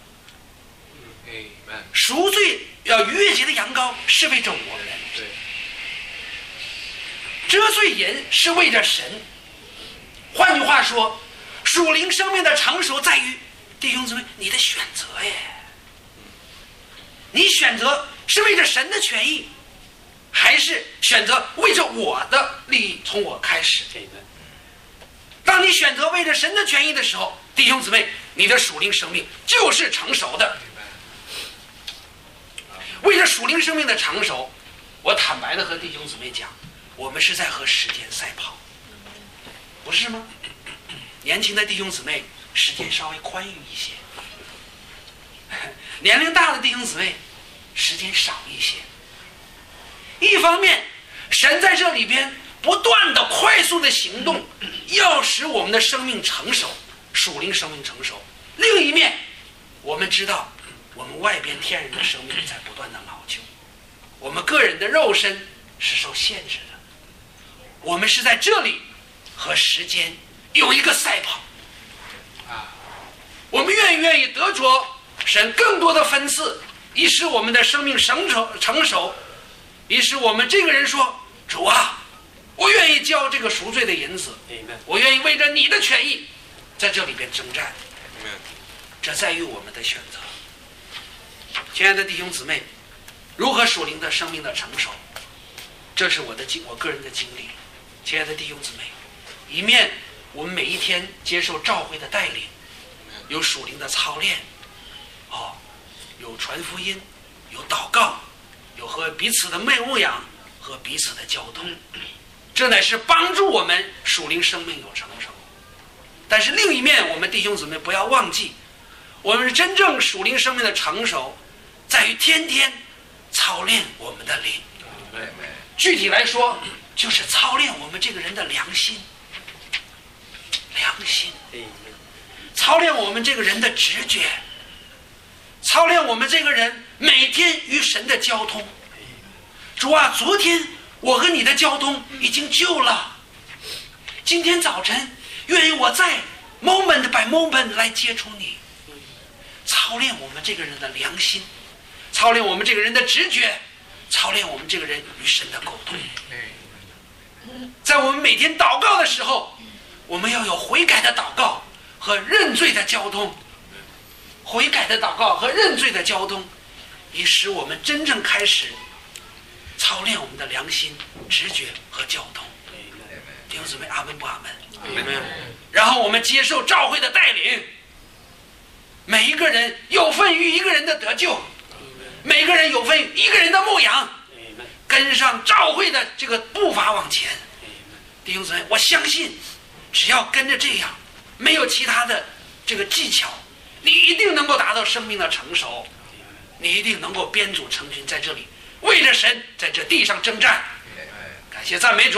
赎罪要逾越节的羊羔是为着我们， 对。 遮罪人是为着神。换句话说，属灵生命的成熟在于弟兄姊妹你的选择耶。你选择是为着神的权益，还是选择为着我的利益从我开始？当你选择为着神的权益的时候，弟兄姊妹，你的属灵生命就是成熟的。为了属灵生命的成熟，我坦白的和弟兄姊妹讲，我们是在和时间赛跑，不是吗？年轻的弟兄姊妹时间稍微宽裕一些，年龄大的弟兄姊妹时间少一些。一方面，神在这里边不断的快速的行动，要使我们的生命成熟，属灵生命成熟。另一面，我们知道我们外边天然的生命在不断的老旧，我们个人的肉身是受限制的。我们是在这里和时间有一个赛跑啊！我们愿意愿意得着神更多的分赐，以使我们的生命成熟成熟，以使我们这个人说：主啊，我愿意交这个赎罪的银子，我愿意为着你的权益在这里边征战。这在于我们的选择。亲爱的弟兄姊妹，如何属灵的生命的成熟，这是我的经我个人的经历。亲爱的弟兄姊妹，一面我们每一天接受召会的带领，有属灵的操练，哦，有传福音，有祷告，有和彼此的牧养和彼此的交通，这乃是帮助我们属灵生命有成熟。但是另一面，我们弟兄姊妹不要忘记，我们真正属灵生命的成熟在于天天操练我们的灵。具体来说，就是操练我们这个人的良心，良心，操练我们这个人的直觉，操练我们这个人每天与神的交通。主啊，昨天我和你的交通已经旧了，今天早晨愿意我再 moment by moment 来接触你，操练我们这个人的良心，操练我们这个人的直觉，操练我们这个人与神的沟通。在我们每天祷告的时候，我们要有悔改的祷告和认罪的交通，悔改的祷告和认罪的交通，以使我们真正开始操练我们的良心、直觉和交通。弟兄姊妹，阿门不阿门？然后我们接受召会的带领，每一个人有份于一个人的得救，每个人有份于一个人的牧养，跟上召会的这个步伐往前。弟兄姊妹，我相信只要跟着这样，没有其他的这个技巧，你一定能够达到生命的成熟，你一定能够编组成群，在这里为着神在这地上征战。感谢赞美主。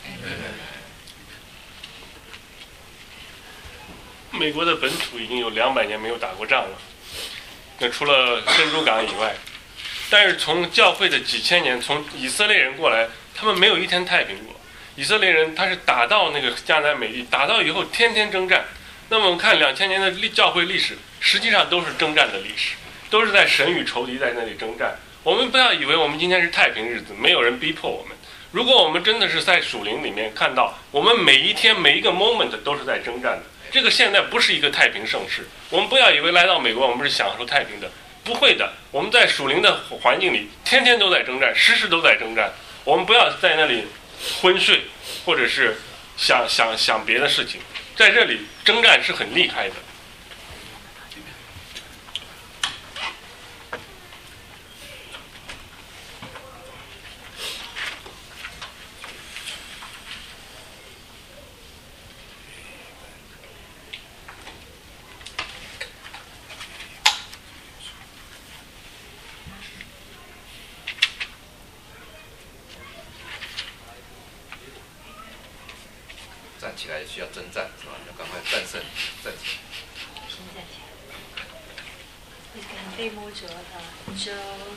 美国的本土已经有两百年没有打过仗了，那除了珍珠港以外，但是从教会的几千年，从以色列人过来，他们没有一天太平过。以色列人他是打到那个迦南美地，打到以后天天征战。那么我们看两千年的教会历史，实际上都是征战的历史，都是在神与仇敌在那里征战。我们不要以为我们今天是太平日子，没有人逼迫我们。如果我们真的是在属灵里面看到，我们每一天每一个 moment 都是在征战的。这个现在不是一个太平盛世，我们不要以为来到美国我们是享受太平的，不会的。我们在属灵的环境里，天天都在征战，时时都在征战。我们不要在那里昏睡，或者是想想想别的事情，在这里征战是很厉害的。 站起来也需要征战，是吧？要赶快战胜，站起来。 先站起来。你看被摸着的，周四。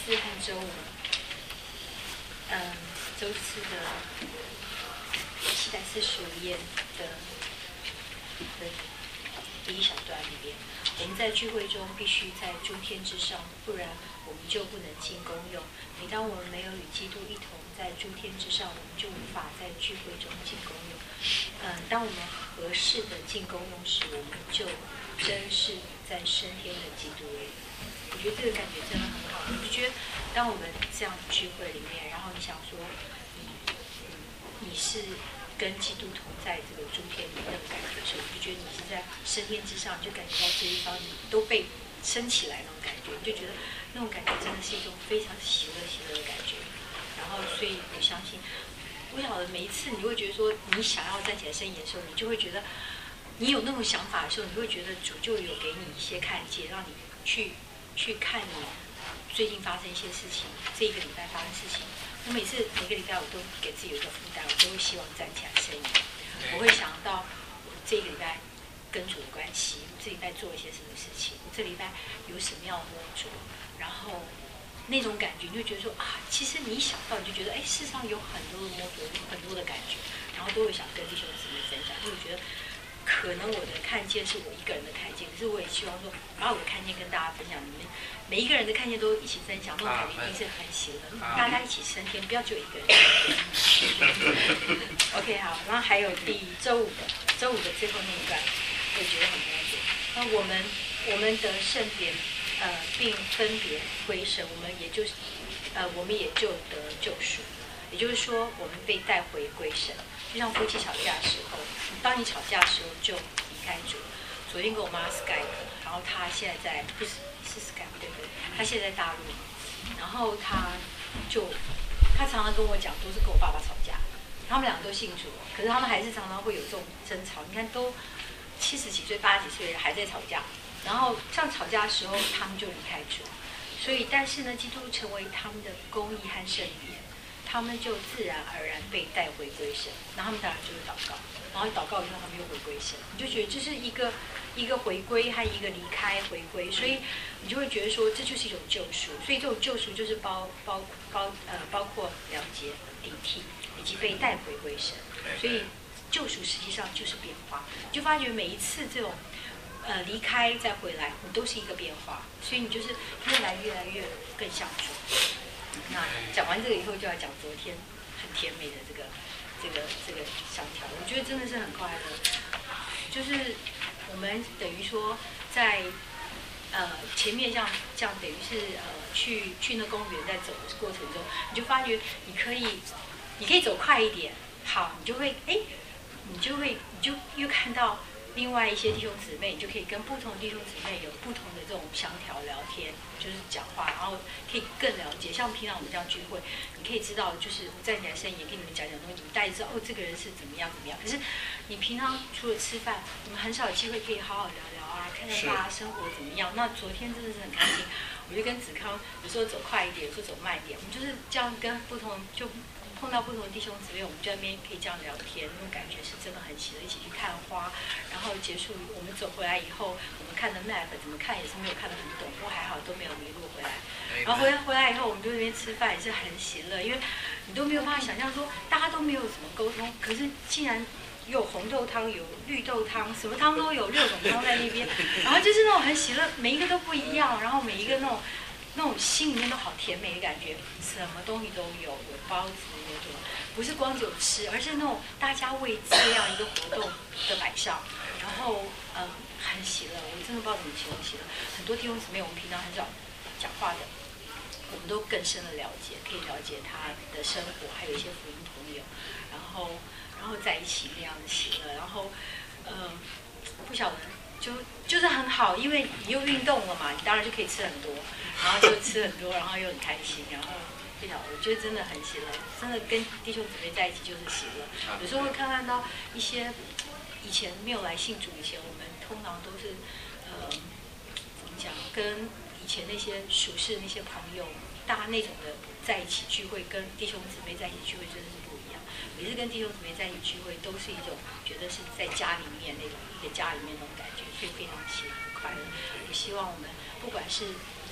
四和周五，嗯，周四的七百四十五页的的第一小段里边，我们在聚会中必须在诸天之上，不然我们就不能进功用。每当我们没有与基督一同在诸天之上，我们就无法在聚会中进功用。嗯，当我们合适的进功用时，我们就真是在升天的基督里。我觉得这个感觉真的很好。我就觉得，当我们这样的聚会里面，然后你想说，你你是跟基督同在这个诸天里那种感觉的时候，我就觉得你是在升天之上，就感觉到这一方你都被升起来那种感觉，你就觉得那种感觉真的是一种非常喜乐喜乐的感觉。然后，所以我相信，不晓得每一次你会觉得说，你想要站起来申言的时候，你就会觉得，你有那种想法的时候，你会觉得主就有给你一些看见，让你去去看你最近发生一些事情，这一个礼拜发生事情。我每次每个礼拜我都给自己有一个负担，我都会希望站起来申言。我会想到我这个礼拜跟主的关系，我这礼拜做了一些什么事情，我这礼拜有什么样的摸着，然后那种感觉，你就觉得说啊，其实你一想到你就觉得，哎，世上有很多的摸着，有很多的感觉，然后都会想跟弟兄姊妹分享，因为我觉得可能我的看见是我一个人的看见，可是我也希望说，把我的看见跟大家分享，你们每一个人的看见都一起分享，那种感觉一定是很喜乐，大家一起升天，不要只有一个人。OK， 好，然后还有第周五的周五的最后那一段，我觉得很了解。那我们我们得圣别，呃，并分别归神，我们也就是呃，我们也就得救赎。也就是说，我们被带回归神，就像夫妻吵架的时候，当你吵架的时候就离开主。昨天跟我妈 Skype， 然后她现在在不是是 Skype 对不对？她现在在大陆，然后她就她常常跟我讲，都是跟我爸爸吵架。他们两个都信主，可是他们还是常常会有这种争吵。你看，都七十几岁、八十几岁还在吵架，然后像吵架的时候，他们就离开主。所以，但是呢，基督成为他们的公义和圣洁。他们就自然而然被带回归神，然后他们当然就是祷告，然后祷告以后他们又回归神，你就觉得这是一个一个回归和一个离开回归，所以你就会觉得说这就是一种救赎，所以这种救赎就是包包包呃包括了解、顶替以及被带回归神，所以救赎实际上就是变化，你就发觉每一次这种呃离开再回来，你都是一个变化，所以你就是越来越来越更像主。那讲完这个以后，就要讲昨天很甜美的这个、这个、这个香条。我觉得真的是很快乐，就是我们等于说在呃前面这样这样等于是呃去去那公园在走的过程中，你就发觉你可以你可以走快一点，好，你就会哎，你就会你就又看到另外一些弟兄姊妹，你就可以跟不同的弟兄姊妹有不同的这种香条聊天，就是讲话，然后可以更了解。像平常我们这样聚会，你可以知道，就是我站起来声音也跟你们讲讲东西，你们大家知道哦，这个人是怎么样怎么样。可是你平常除了吃饭，我们很少有机会可以好好聊聊啊，看看大家生活怎么样。那昨天真的是很开心，我就跟子康有时候走快一点，有时候走慢一点，我们就是这样跟不同就。碰到不同的弟兄姊妹，我们在那边可以这样聊天，那种感觉是真的很喜乐。一起去看花，然后结束我们走回来以后，我们看的 map 怎么看也是没有看得很懂，不过还好都没有迷路回来。然后回来回来以后，我们就在那边吃饭也是很喜乐，因为你都没有办法想象说大家都没有怎么沟通，可是竟然有红豆汤，有绿豆汤，什么汤都有，六种汤在那边，然后就是那种很喜乐，每一个都不一样，然后每一个那种。那种心里面都好甜美的感觉，什么东西都有，有包子，有什么，不是光只有吃，而是那种大家为这样一个活动的摆上，然后嗯很喜乐，我真的不知道怎么形容喜乐。很多弟兄姊妹我们平常很少讲话的，我们都更深的了解，可以了解他的生活，还有一些福音朋友，然后然后在一起那样的喜乐，然后嗯不晓得。就就是很好，因为你又运动了嘛，你当然就可以吃很多，然后就吃很多，然后又很开心，然后不晓得，我觉得真的很喜乐，真的跟弟兄姊妹在一起就是喜乐。有时候会看看到一些以前没有来信主以前，我们通常都是呃怎么讲，跟以前那些属世那些朋友，大家那种的在一起聚会，跟弟兄姊妹在一起聚会真的是不一样。每次跟弟兄姊妹在一起聚会，都是一种觉得是在家里面那种一个家里面那种感觉，所以非常喜乐快乐。我希望我们不管是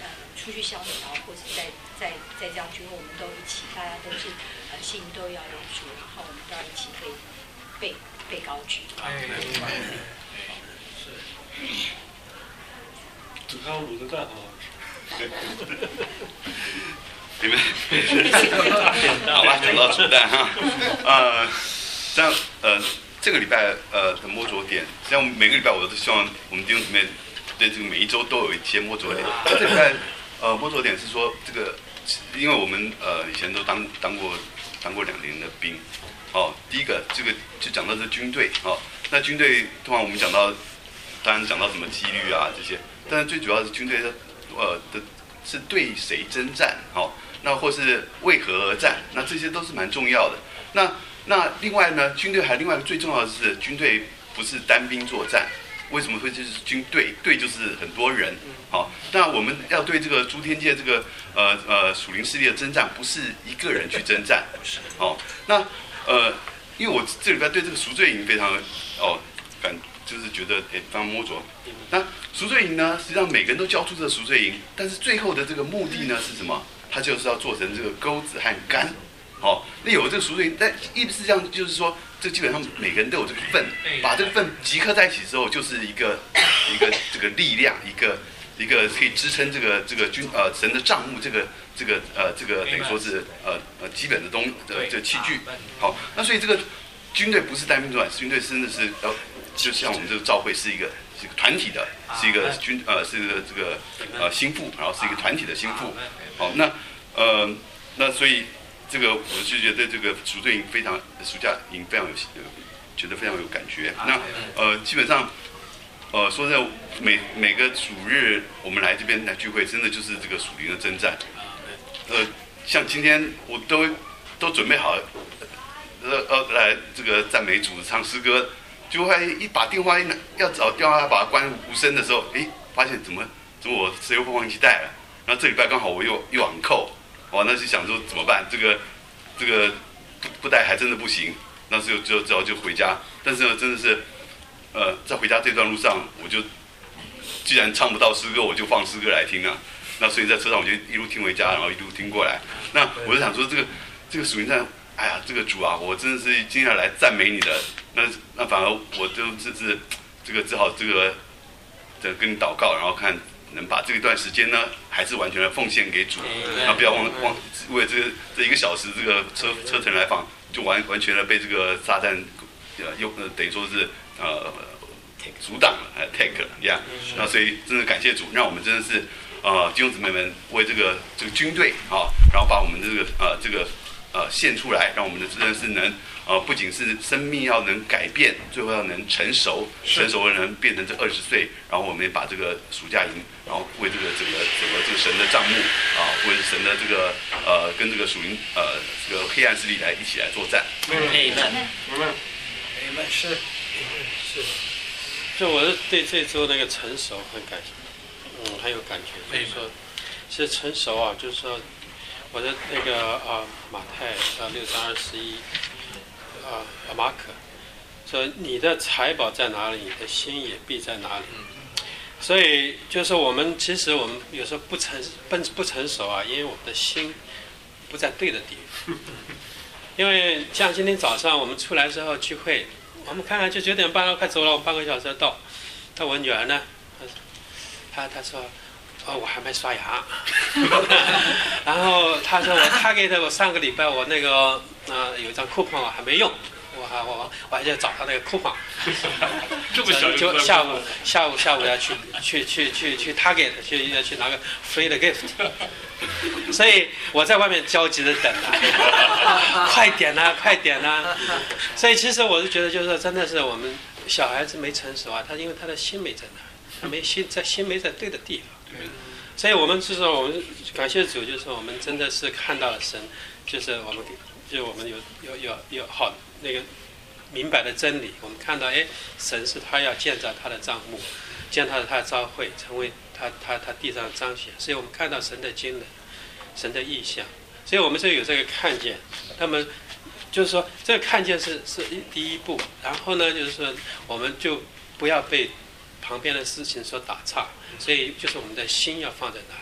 呃出去相调，或是在在在这样聚会，我们都一起，大家都是呃心都要有主，然后我们都要一起被被被高举。 哎，是。子康卤的蛋很好吃。 你们，好吧，讲到煮蛋哈，呃，这样呃，这个礼拜呃的摸着点，实际上每个礼拜我都希望我们弟兄姊妹对这个每一周都有一些摸着点。这礼拜呃摸着点是说这个，因为我们呃以前都当当过当过两年的兵，哦，第一个这个就讲到这军队哦，那军队通常我们讲到，当然讲到什么纪律啊这些，但是最主要是军队的呃的是对谁征战哦。那或是为何而战？那这些都是蛮重要的。那那另外呢，军队还另外一个最重要的是，军队不是单兵作战。为什么会就是军队？队就是很多人。好，那我们要对这个诸天界这个呃呃属灵势力的征战，不是一个人去征战。哦，那呃，因为我这礼拜对这个赎罪营非常哦感，就是觉得诶非常摸着。那赎罪营呢，实际上每个人都交出这个赎罪营，但是最后的这个目的呢是什么？它就是要做成这个钩子和杆，哦，那有这个赎罪营，但意思上就是说，这基本上每个人都有这个份，把这个份集合在一起之后，就是一个一个这个力量，一个一个可以支撑这个这个军呃神的账目，这个这个呃这个等于说是呃呃基本的东的这个器具，好，那所以这个军队不是单兵作战，军队真的是呃就像我们这个召会是一个。是一个团体的，是一个军呃，是一个这个呃心腹，然后是一个团体的心腹。好，那呃那所以这个我就觉得这个赎罪营非常暑假营非常有觉得非常有感觉。那呃基本上呃说在每每个主日我们来这边来聚会，真的就是这个属灵的征战。呃，像今天我都都准备好呃呃来这个赞美主唱诗歌。就会一把电话一拿要找电话把它关无声的时候，哎，发现怎么怎么我谁又忘记带了？然后这礼拜刚好我又又昂扣，哦，那就想说怎么办？这个这个不不带还真的不行，那就就只好就回家。但是呢，真的是，呃，在回家这段路上，我就既然唱不到诗歌，我就放诗歌来听啊。那所以在车上我就一路听回家，然后一路听过来。那我就想说这个这个属灵战。哎呀，这个主啊，我真的是今天来赞美你的，那那反而我就是这个只好这个的跟你祷告，然后看能把这一段时间呢，还是完全的奉献给主，然后不要忘忘为这个这一个小时这个车车程来访，就完完全的被这个撒旦呃又呃等于说是呃阻挡了，呃 take 了呀。那所以真的感谢主，让我们真的是呃弟兄姊妹们为这个这个军队啊，然后把我们这个呃这个。呃，献出来，让我们的真的是能，呃，不仅是生命要能改变，最后要能成熟，成熟的人变成这二十岁，然后我们也把这个暑假营，然后为这个整个整个这个神的账目啊，为神的这个呃跟这个属灵呃这个黑暗势力来一起来作战。 嗯，嗯，嗯，是，是。 就我是对这周那个成熟很感，嗯，很有感觉。就是说，其实成熟啊，就是说。我的那个啊，马太啊六章二十一啊，马可说你的财宝在哪里，你的心也必在哪里。所以就是我们其实我们有时候不成不不成熟啊，因为我们的心不在对的地方。因为像今天早上我们出来之后聚会，我们看看就九点半了，快走了，我们半个小时到。到我女儿呢，她她说。哦，我还没刷牙，然后他说我他给的我上个礼拜我那个呃有一张酷胖我还没用，我还我我还要找他那个酷胖， 这么小就下午下午下午要去去去去去 Target 去要去拿个 free 的 gift， 所以我在外面焦急的等啊，快点啊快点啊，所以其实我是觉得就是真的是我们小孩子没成熟啊，他因为他的心没在那儿，他没心在心没在对的地方。所以我们就是说，我们感谢主，就是我们真的是看到了神，就是我们，就我们有有有有好那个明白的真理。我们看到，哎，神是他要建造他的帐幕，建造他的召会，成为他他他地上的彰显。所以我们看到神的经纶，神的意象。所以我们就有这个看见。那么就是说，这个看见是是第一步。然后呢，就是说，我们就不要被旁边的事情所打岔。所以就是我们的心要放在哪里？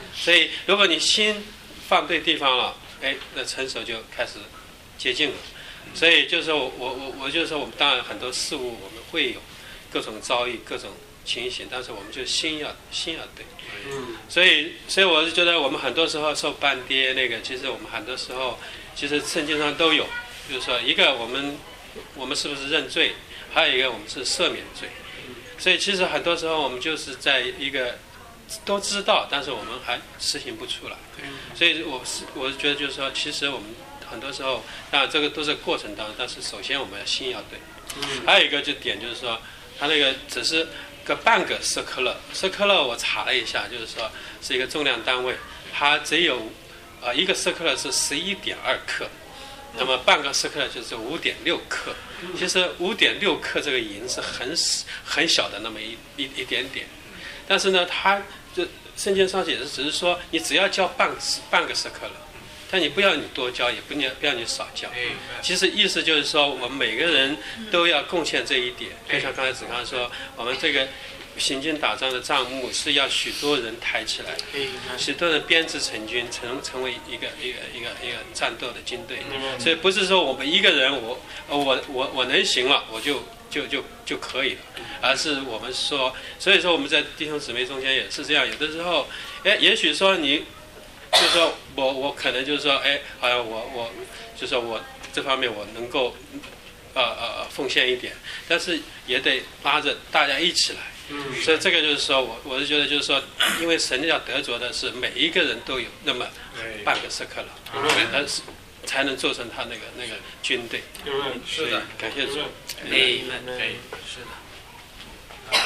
所以如果你心放对地方了，哎，那成熟就开始接近了。所以就是我我我我就是说，我们当然很多事物我们会有各种遭遇、各种情形，但是我们就心要心要对。嗯。所以所以我是觉得我们很多时候受半跌那个，其实我们很多时候其实圣经上都有，就是说一个我们我们是不是认罪，还有一个我们是赦免罪。所以其实很多时候我们就是在一个都知道，但是我们还实行不出来。所以我是我是觉得就是说，其实我们很多时候，当然这个都是过程当中，但是首先我们要心要对。还有一个就点就是说，它那个只是个半个舍克勒，舍克勒我查了一下，就是说是一个重量单位，它只有呃一个舍克勒是十一点二克。那么半个舍克勒就是五点六克，其实五点六克这个银是很很小的那么一一一点点，但是呢，它这圣经上解释只是说你只要交半半个舍克勒，但你不要你多交，也不要不要你少交。其实意思就是说，我们每个人都要贡献这一点。就像刚才子康说，我们这个行军打仗的帐幕是要许多人抬起来，许多人编制成军，成成为一个一个一个一个战斗的军队。所以不是说我们一个人我我我我能行了，我就就就就可以了，而是我们说，所以说我们在弟兄姊妹中间也是这样。有的时候，哎，也许说你，就是说我我可能就是说，哎，好像我我就是说我这方面我能够呃呃奉献一点，但是也得拉着大家一起来。嗯，所以这个就是说我我是觉得就是说，因为神要得着的是每一个人都有那么半个舍克勒，而是才能做成他那个那个军队。 嗯，是的， 感谢主。 哎，哎，是的。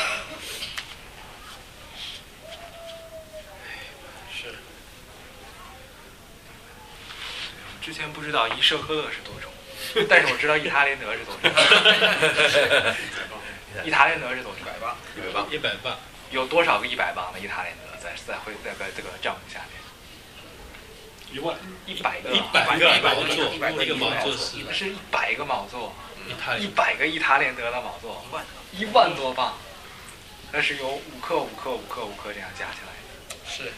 是。之前不知道一舍克勒是多重，但是我知道一塔连德是多重。一塔连德是多少？一百磅， 一百磅，一百磅。 有多少个一百磅的一塔连德在在会在这个帐幕下面？ 一万， 一百个， 一百个宝座， 一百个宝座是， 是一百个宝座， 一百个一塔连德的宝座，一万多磅，那是由五克、五克、五克、五克这样加起来的。 是。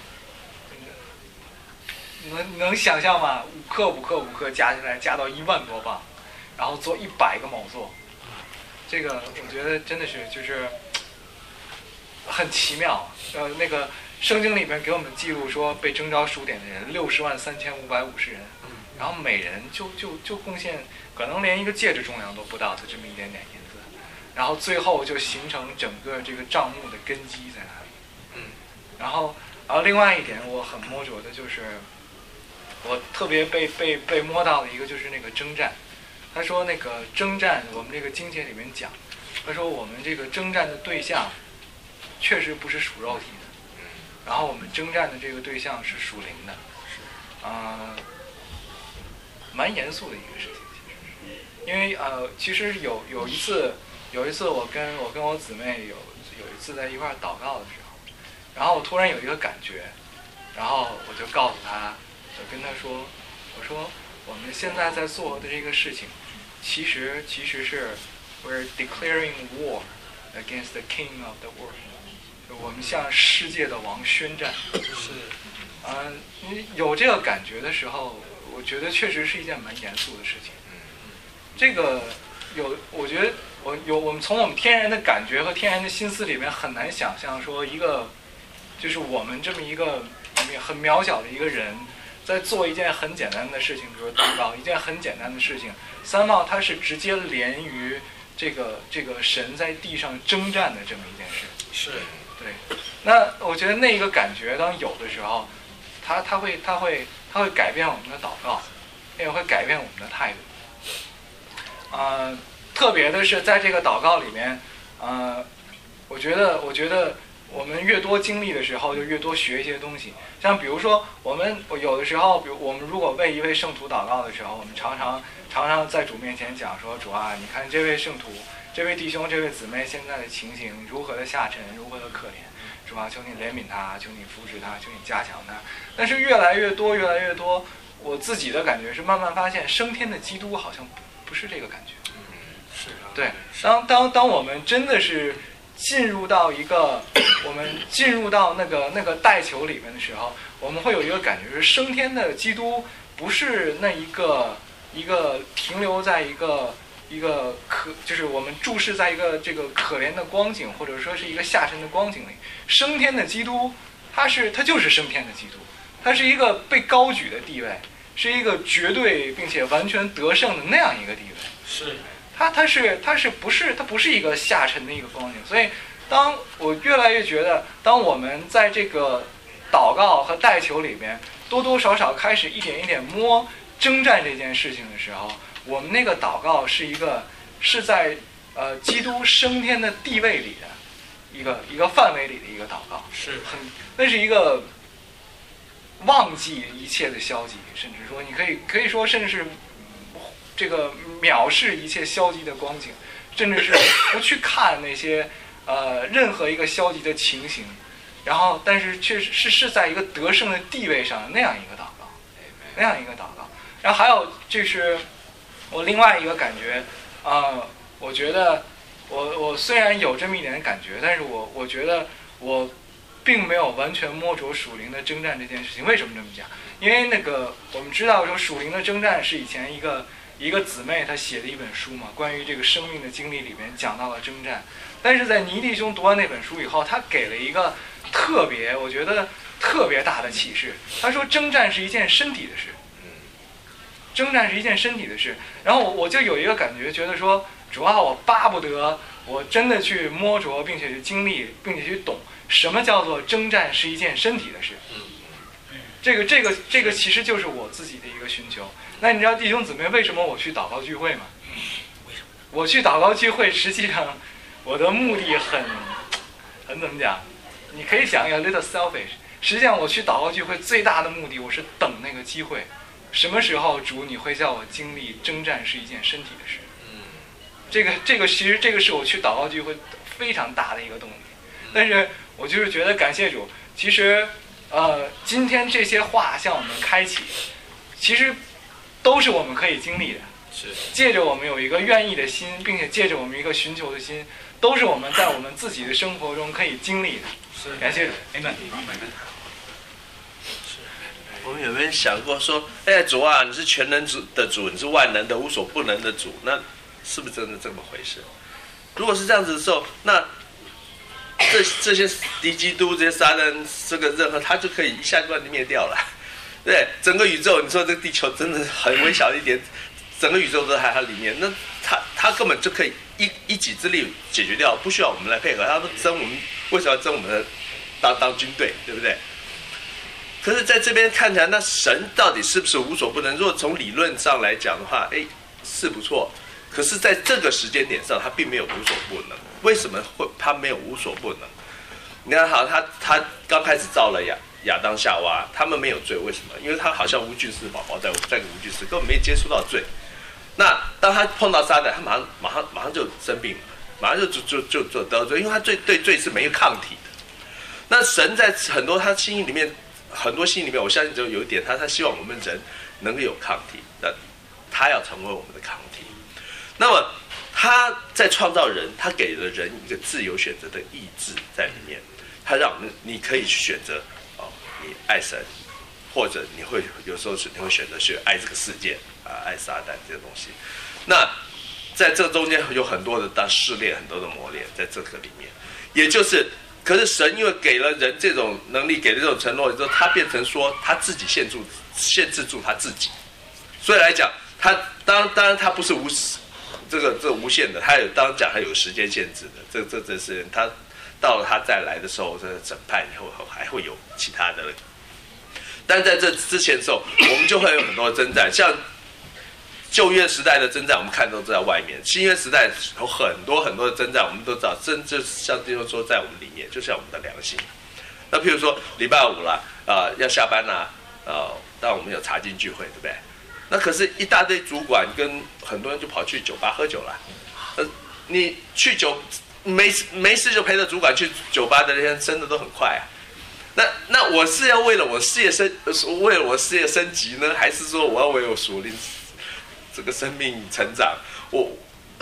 能能想象吗？五克、五克、五克加起来加到一万多磅，然后做一百个宝座。这个我觉得真的是就是很奇妙。呃，那个圣经里面给我们记录说，被征召数点的人六十万三千五百五十人，然后每人就就就贡献可能连一个戒指重量都不到的这么一点点银子，然后最后就形成整个这个帐幕的根基在那里。嗯，然后然后另外一点我很摸着的就是，我特别被被被摸到的一个就是那个征战。他说那个征战，我们这个经节里面讲，他说我们这个征战的对象确实不是属肉体的，然后我们征战的这个对象是属灵的，啊、呃，蛮严肃的一个事情，其实是，因为呃，其实有有一次，有一次我跟我跟我姊妹有有一次在一块儿祷告的时候，然后我突然有一个感觉，然后我就告诉她，我跟她说，我说我们现在在做的这个事情。其实其实是 we're declaring war against the king of the world， 就我们向世界的王宣战。是，嗯，你有这个感觉的时候，我觉得确实是一件蛮严肃的事情。这个有，我觉得我有我们从我们天然的感觉和天然的心思里面很难想象说一个，就是我们这么一个很渺小的一个人。在做一件很简单的事情，比如祷告，一件很简单的事情，三茂它是直接连于这个这个神在地上征战的这么一件事。 是， 对。那我觉得那个感觉当有的时候，它它会它会它会改变我们的祷告，也会改变我们的态度。啊、呃，特别的是在这个祷告里面，呃，我觉得我觉得。我们越多经历的时候，就越多学一些东西。像比如说，我们有的时候，比如我们如果为一位圣徒祷告的时候，我们常常常常在主面前讲说：“主啊，你看这位圣徒、这位弟兄、这位姊妹现在的情形如何的下沉，如何的可怜，主啊，求你怜悯他，求你扶持他，求你加强他。”但是越来越多，越来越多，我自己的感觉是慢慢发现，升天的基督好像不是这个感觉。 是啊。 对，当当当我们真的是。进入到一个我们进入到那个那个带球里面的时候，我们会有一个感觉，是升天的基督不是那一个一个停留在一个一个可，就是我们注视在一个这个可怜的光景，或者说是一个下沉的光景里。升天的基督，他是他就是升天的基督，他是一个被高举的地位，是一个绝对并且完全得胜的那样一个地位。 是， 他他是他是不是他不是一个下沉的一个光景。所以，当我越来越觉得，当我们在这个祷告和带球里面多多少少开始一点一点摸征战这件事情的时候，我们那个祷告是一个是在呃基督升天的地位里的一个一个范围里的一个祷告， 是很那是一个忘记一切的消极，甚至说你可以可以说甚至是这个藐视一切消极的光景，甚至是不去看那些呃任何一个消极的情形，然后但是却是是在一个得胜的地位上的那样一个祷告，那样一个祷告。然后还有就是我另外一个感觉，呃，我觉得我我虽然有这么一点感觉，但是我我觉得我并没有完全摸着属灵的征战这件事情。为什么这么讲？因为那个我们知道说属灵的征战是以前一个一个姊妹她写的一本书嘛，关于这个生命的经历里面讲到了征战。但是在倪弟兄读完那本书以后，他给了一个特别我觉得特别大的启示。他说征战是一件身体的事，征战是一件身体的事。然后我就有一个感觉，觉得说主要我巴不得我真的去摸着，并且去经历，并且去懂什么叫做征战是一件身体的事。这个这个这个其实就是我自己的一个寻求。那你知道弟兄姊妹为什么我去祷告聚会吗？我去祷告聚会，实际上我的目的很很怎么讲？你可以讲一个 little selfish。实际上我去祷告聚会最大的目的，我是等那个机会，什么时候主你会叫我经历征战是一件身体的事。这个这个其实这个是我去祷告聚会非常大的一个动力。但是我就是觉得感谢主，其实呃今天这些话向我们开启，其实都是我们可以经历的。 是借着我们有一个愿意的心，并且借着我们一个寻求的心，都是我们在我们自己的生活中可以经历的。 是感谢主。 Amen。 我们有没有想过说，哎，主啊，你是全能主的主，你是万能的、无所不能的主，那是不是真的这么回事？如果是这样子的时候，那这这些敌基督、这些撒旦、这个任何，他就可以一下就把你灭掉了。对，整个宇宙，你说这个地球真的很微小的一点，整个宇宙都在它里面，那他他根本就可以一一己之力解决掉，不需要我们来配合。他们争我们，为什么要争我们的当当军队，对不对？可是在这边看起来，那神到底是不是无所不能？如果从理论上来讲的话，哎，是不错。可是在这个时间点上，他并没有无所不能。为什么会他没有无所不能？你看，好，他他刚开始造了亚亚当夏娃，他们没有罪，为什么？因为他好像无菌丝宝宝在在个无菌丝，根本没接触到罪。那当他碰到撒旦，他马上马上马上就生病了，马上就就就就就得罪，因为他对对罪是没有抗体的。那神在很多他心里面。很多心里面，我相信就有一点，他他希望我们人能够有抗体，那他要成为我们的抗体。那么他在创造人，他给了人一个自由选择的意志在里面，他让我们你可以去选择哦，你爱神，或者你会有时候是你会选择去爱这个世界啊，爱撒旦这些东西。那在这中间有很多的当试炼，很多的磨练，在这个里面，也就是。可是神因为给了人这种能力，给了这种承诺之后，他变成说他自己限住、限制住他自己。所以来讲，他当当然他不是无这个这个无限的，他有当然讲他有时间限制的。这这这是他到了他再来的时候，这个审判以后还会有其他的。但在这之前的时候，我们就会有很多征战，像。旧约时代的征战，我们看都在外面；新约时代有很多很多的征战，我们都知道，真就像弟兄说，在我们里面，就像我们的良心。那譬如说礼拜五啦，啊、呃、要下班啦，啊、呃，当然我们有茶经聚会，对不对？那可是，一大堆主管跟很多人就跑去酒吧喝酒了。呃，你去酒没没事就陪着主管去酒吧的那些升的都很快啊。那那我是要为了我事业升，为了我事业升级呢，还是说我要为我属灵？这个生命成长，我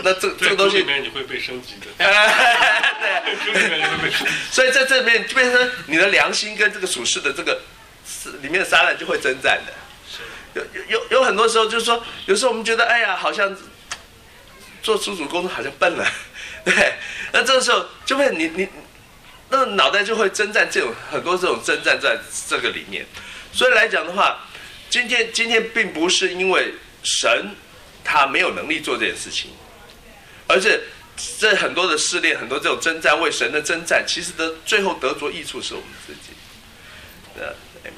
那这这个东西里面你会被升级的。 对， 主里面你会被升级。 所以在这里面就变成你的良心跟这个属世的这个里面的撒旦就会征战的。有有有有很多时候就是说，有时候我们觉得哎呀，好像做主主工作好像笨了，对，那这个时候就会你你那个脑袋就会征战这种很多这种征战在这个里面。所以来讲的话，今天今天并不是因为神他没有能力做这件事情，而是这很多的试炼，很多这种征战为神的征战，其实的最后得着益处是我们自己。呃，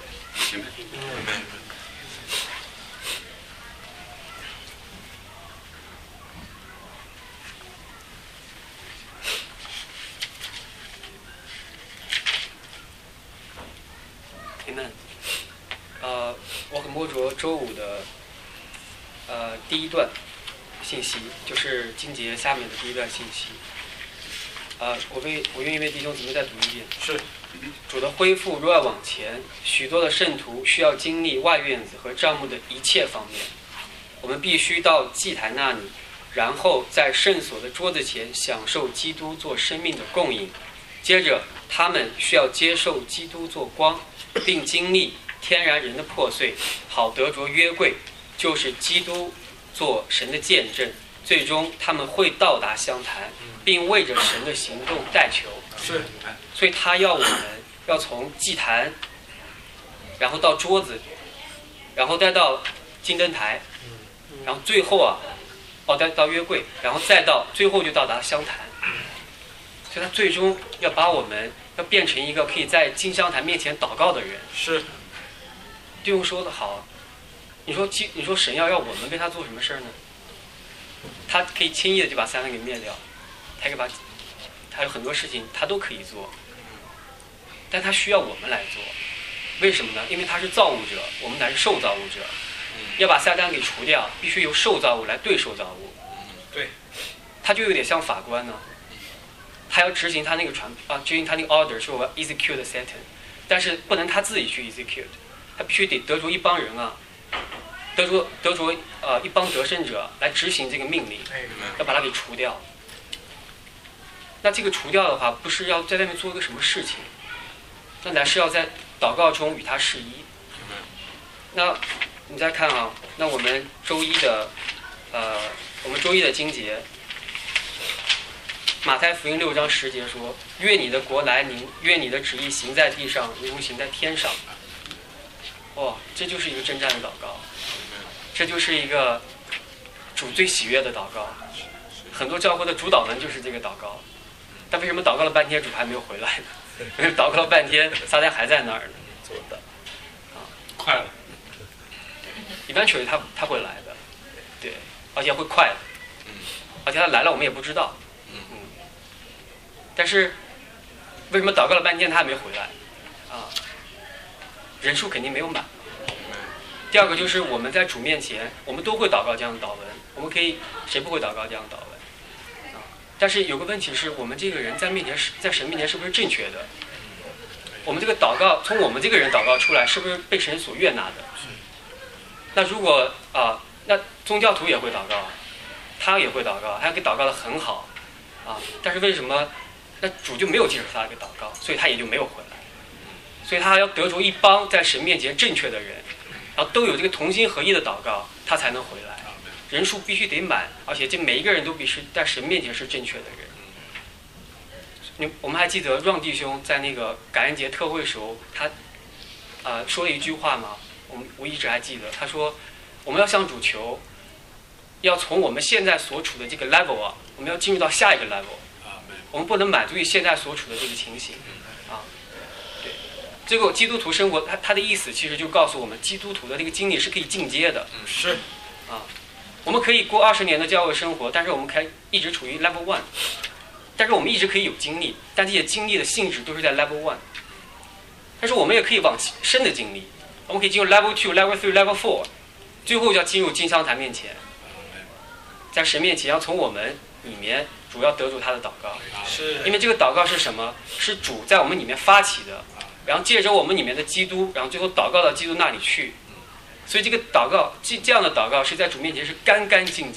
Amen。呃，我很摸着周五的呃第一段信息，就是经节下面的第一段信息。呃，我为我愿意为弟兄姊妹再读一遍。 是。 主的恢复若要往前，许多的圣徒需要经历外院子和帐幕的一切方面。我们必须到祭坛那里，然后在圣所的桌子前享受基督做生命的供应。接着，他们需要接受基督做光，并经历天然人的破碎，好得着约柜，就是基督做神的见证。最终，他们会到达香坛，并为着神的行动代求。 是， 所以他要我们要从祭坛，然后到桌子，然后再到金灯台，然后最后啊，哦，再到约柜，然后再到最后就到达香坛。所以他最终要把我们要变成一个可以在金香坛面前祷告的人。 是， 弟兄说的好，你说你说神要要我们为他做什么事儿呢？他可以轻易的就把撒旦给灭掉，他可以把，他有很多事情他都可以做，但他需要我们来做。为什么呢？因为他是造物者，我们乃是受造物者。要把撒旦给除掉，必须由受造物来对受造物。 对， 他就有点像法官呢。他要执行他那个传啊，执行他那个 order， 说我要 execute Satan， 但是不能他自己去 execute， 他必须得得着一帮人啊，得着得着呃一帮得胜者来执行这个命令，要把他给除掉。那这个除掉的话，不是要在外面做一个什么事情，那乃是要在祷告中与他示意。那你再看啊，那我们周一的呃，我们周一的经节。马太福音六章十节说：“愿你的国来临，愿你的旨意行在地上，如同行在天上。”哇，这就是一个征战的祷告，这就是一个主最喜悦的祷告。很多教会的主祷文就是这个祷告，但为什么祷告了半天主还没有回来呢？因为祷告了半天，撒旦还在那儿呢。做的啊， 快了。 eventually 他他会来的，对，而且会快的，而且他来了我们也不知道。但是，为什么祷告了半天他还没回来？啊，人数肯定没有满。第二个就是我们在主面前，我们都会祷告这样的祷文，我们可以谁不会祷告这样的祷文？啊，但是有个问题是我们这个人在面前是在神面前是不是正确的？我们这个祷告从我们这个人祷告出来，是不是被神所悦纳的？那如果啊，那宗教徒也会祷告，他也会祷告，他给祷告的很好，啊，但是为什么？那主就没有接受他的祷告，所以他也就没有回来。所以他要得着一帮在神面前正确的人，然后都有这个同心合意的祷告，他才能回来。人数必须得满，而且这每一个人都必须在神面前是正确的人。你我们还记得让弟兄在那个感恩节特会时候，他呃说了一句话吗？我们我一直还记得，他说我们要向主求，要从我们现在所处的这个 level 啊，我们要进入到下一个 level。我们不能满足于现在所处的这个情形，啊，对，这个基督徒生活，它它的意思其实就告诉我们，基督徒的这个经历是可以进阶的， 是， 啊，我们可以过二十年的教会生活，但是我们可以一直处于 level one， 但是我们一直可以有经历，但这些经历的性质都是在 level one， 但是我们也可以往深的经历，我们可以进入 level two、level three、level four， 最后就要进入金香坛面前，在神面前要从我们里面。主要得住他的祷告， 是因为这个祷告是什么？是主在我们里面发起的，然后借着我们里面的基督，然后最后祷告到基督那里去。所以这个祷告，这这样的祷告是在主面前是干干净净的，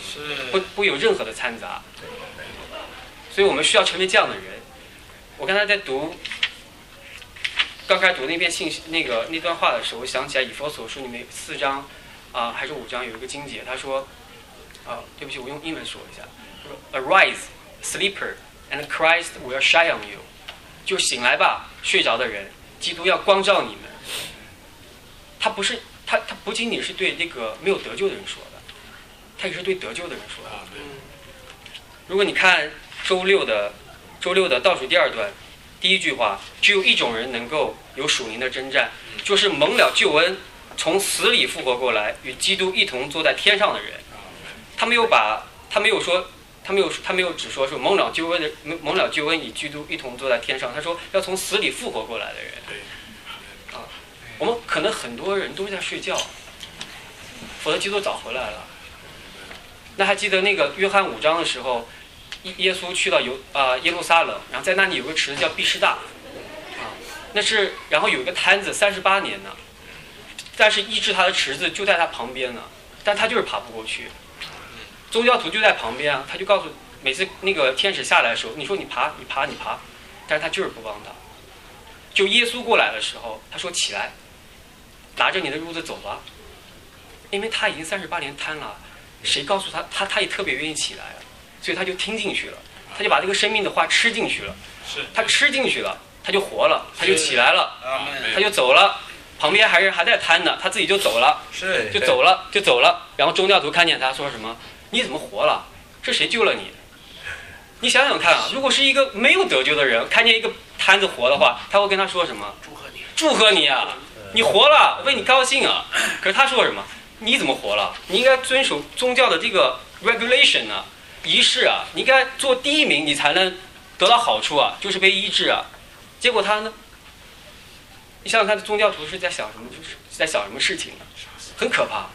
不不有任何的掺杂。所以我们需要成为这样的人。我刚才在读，刚开始读那篇信息那个那段话的时候，我想起来以弗所书里面四章啊、呃、还是五章有一个经节，他说啊、呃、对不起，我用英文说一下，他说 Arise, sleeper, and Christ will shine on you， 就醒来吧，睡着的人，基督要光照你们。他不是他他不仅仅是对那个没有得救的人说的，他也是对得救的人说的。如果你看周六的周六的倒数第二段，第一句话，只有一种人能够有属灵的征战，就是蒙了救恩，从死里复活过来，与基督一同坐在天上的人。他没有把，他没有说，他没有，他没有只说是蒙了救恩的，蒙了救恩与基督一同坐在天上。他说要从死里复活过来的人。啊，我们可能很多人都在睡觉，否则基督早回来了。那还记得那个约翰五章的时候？耶稣去到犹啊、呃、耶路撒冷，然后在那里有个池子叫毕士大，啊，那是然后有一个摊子三十八年呢，但是医治他的池子就在他旁边呢，但他就是爬不过去，宗教徒就在旁边啊，他就告诉每次那个天使下来的时候，你说你爬你爬你爬，但是他就是不帮他。就耶稣过来的时候，他说起来，拿着你的褥子走吧，因为他已经三十八年瘫了，谁告诉他他他也特别愿意起来啊。所以他就听进去了，他就把这个生命的话吃进去了。他吃进去了，他就活了，他就起来了，他就走了。旁边还是还在瘫呢，他自己就走了，就走了，就走了。然后宗教徒看见他说什么：“你怎么活了？是谁救了你？”你想想看啊，如果是一个没有得救的人看见一个瘫子活的话，他会跟他说什么？祝贺你，祝贺你啊，你活了，为你高兴啊。可是他说什么？你怎么活了？你应该遵守宗教的这个 regulation 啊。仪式啊，你应该做第一名，你才能得到好处啊，就是被医治啊。结果他呢，你想想看，宗教徒是在想什么？就是在想什么事情呢？很可怕。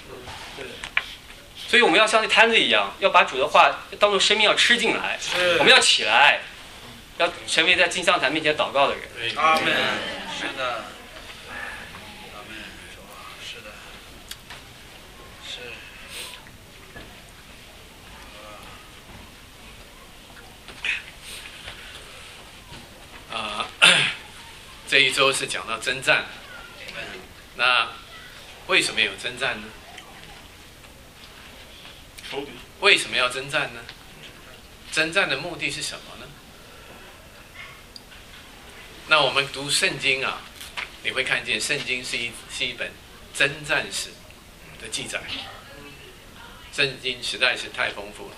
所以我们要像那摊子一样，要把主的话当做生命要吃进来。我们要起来，要成为在金像坛面前祷告的人。 阿门。是的。阿门。是的。是。 啊、呃，这一周是讲到征战，那为什么有征战呢？为什么要征战呢？征战的目的是什么呢？那我们读圣经啊，你会看见圣经是一是一本征战史的记载，圣经实在是太丰富了。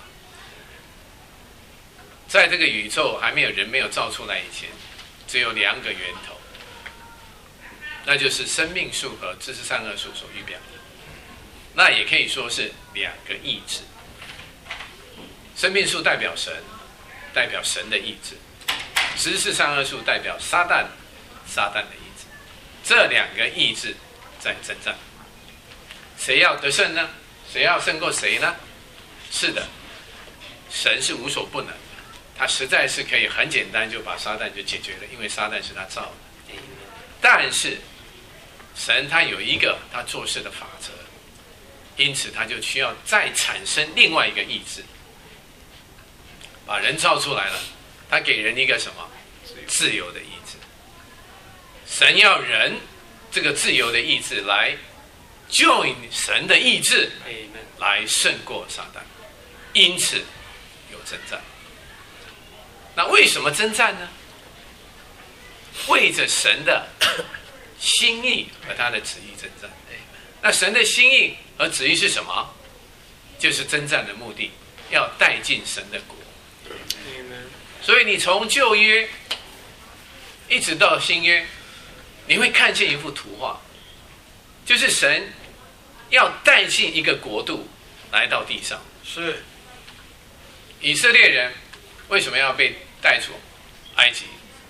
在这个宇宙还没有人没有造出来以前，只有两个源头，那就是生命树和知识善恶树所预表的。那也可以说是两个意志。生命树代表神，代表神的意志；知识善恶树代表撒旦，撒旦的意志。这两个意志在征战，谁要得胜呢？谁要胜过谁呢？是的，神是无所不能的。他实在是可以很简单就把撒旦就解决了，因为撒旦是他造的。但是神他有一个他做事的法则，因此他就需要再产生另外一个意志，把人造出来了，他给人一个什么自由的意志。神要人这个自由的意志来 join 神的意志，来胜过撒旦，因此有征战。那为什么征战呢？为着神的心意和他的旨意征战。那神的心意和旨意是什么？就是征战的目的，要带进神的国。所以你从旧约一直到新约，你会看见一幅图画，就是神要带进一个国度来到地上。 是以色列人为什么要被带出埃及？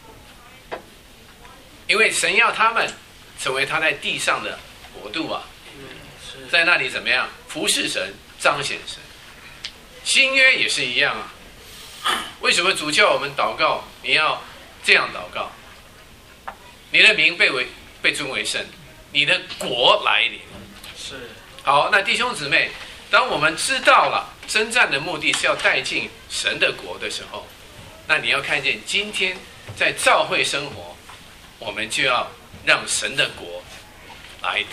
因为神要他们成为他在地上的国度啊，在那里怎么样服侍神、彰显神。新约也是一样啊。为什么主叫我们祷告？你要这样祷告：你的名被为被尊为圣，你的国来临。 是。 好，那弟兄姊妹， 当我们知道了征战的目的是要带进神的国的时候，那你要看见今天在教会生活，我们就要让神的国来。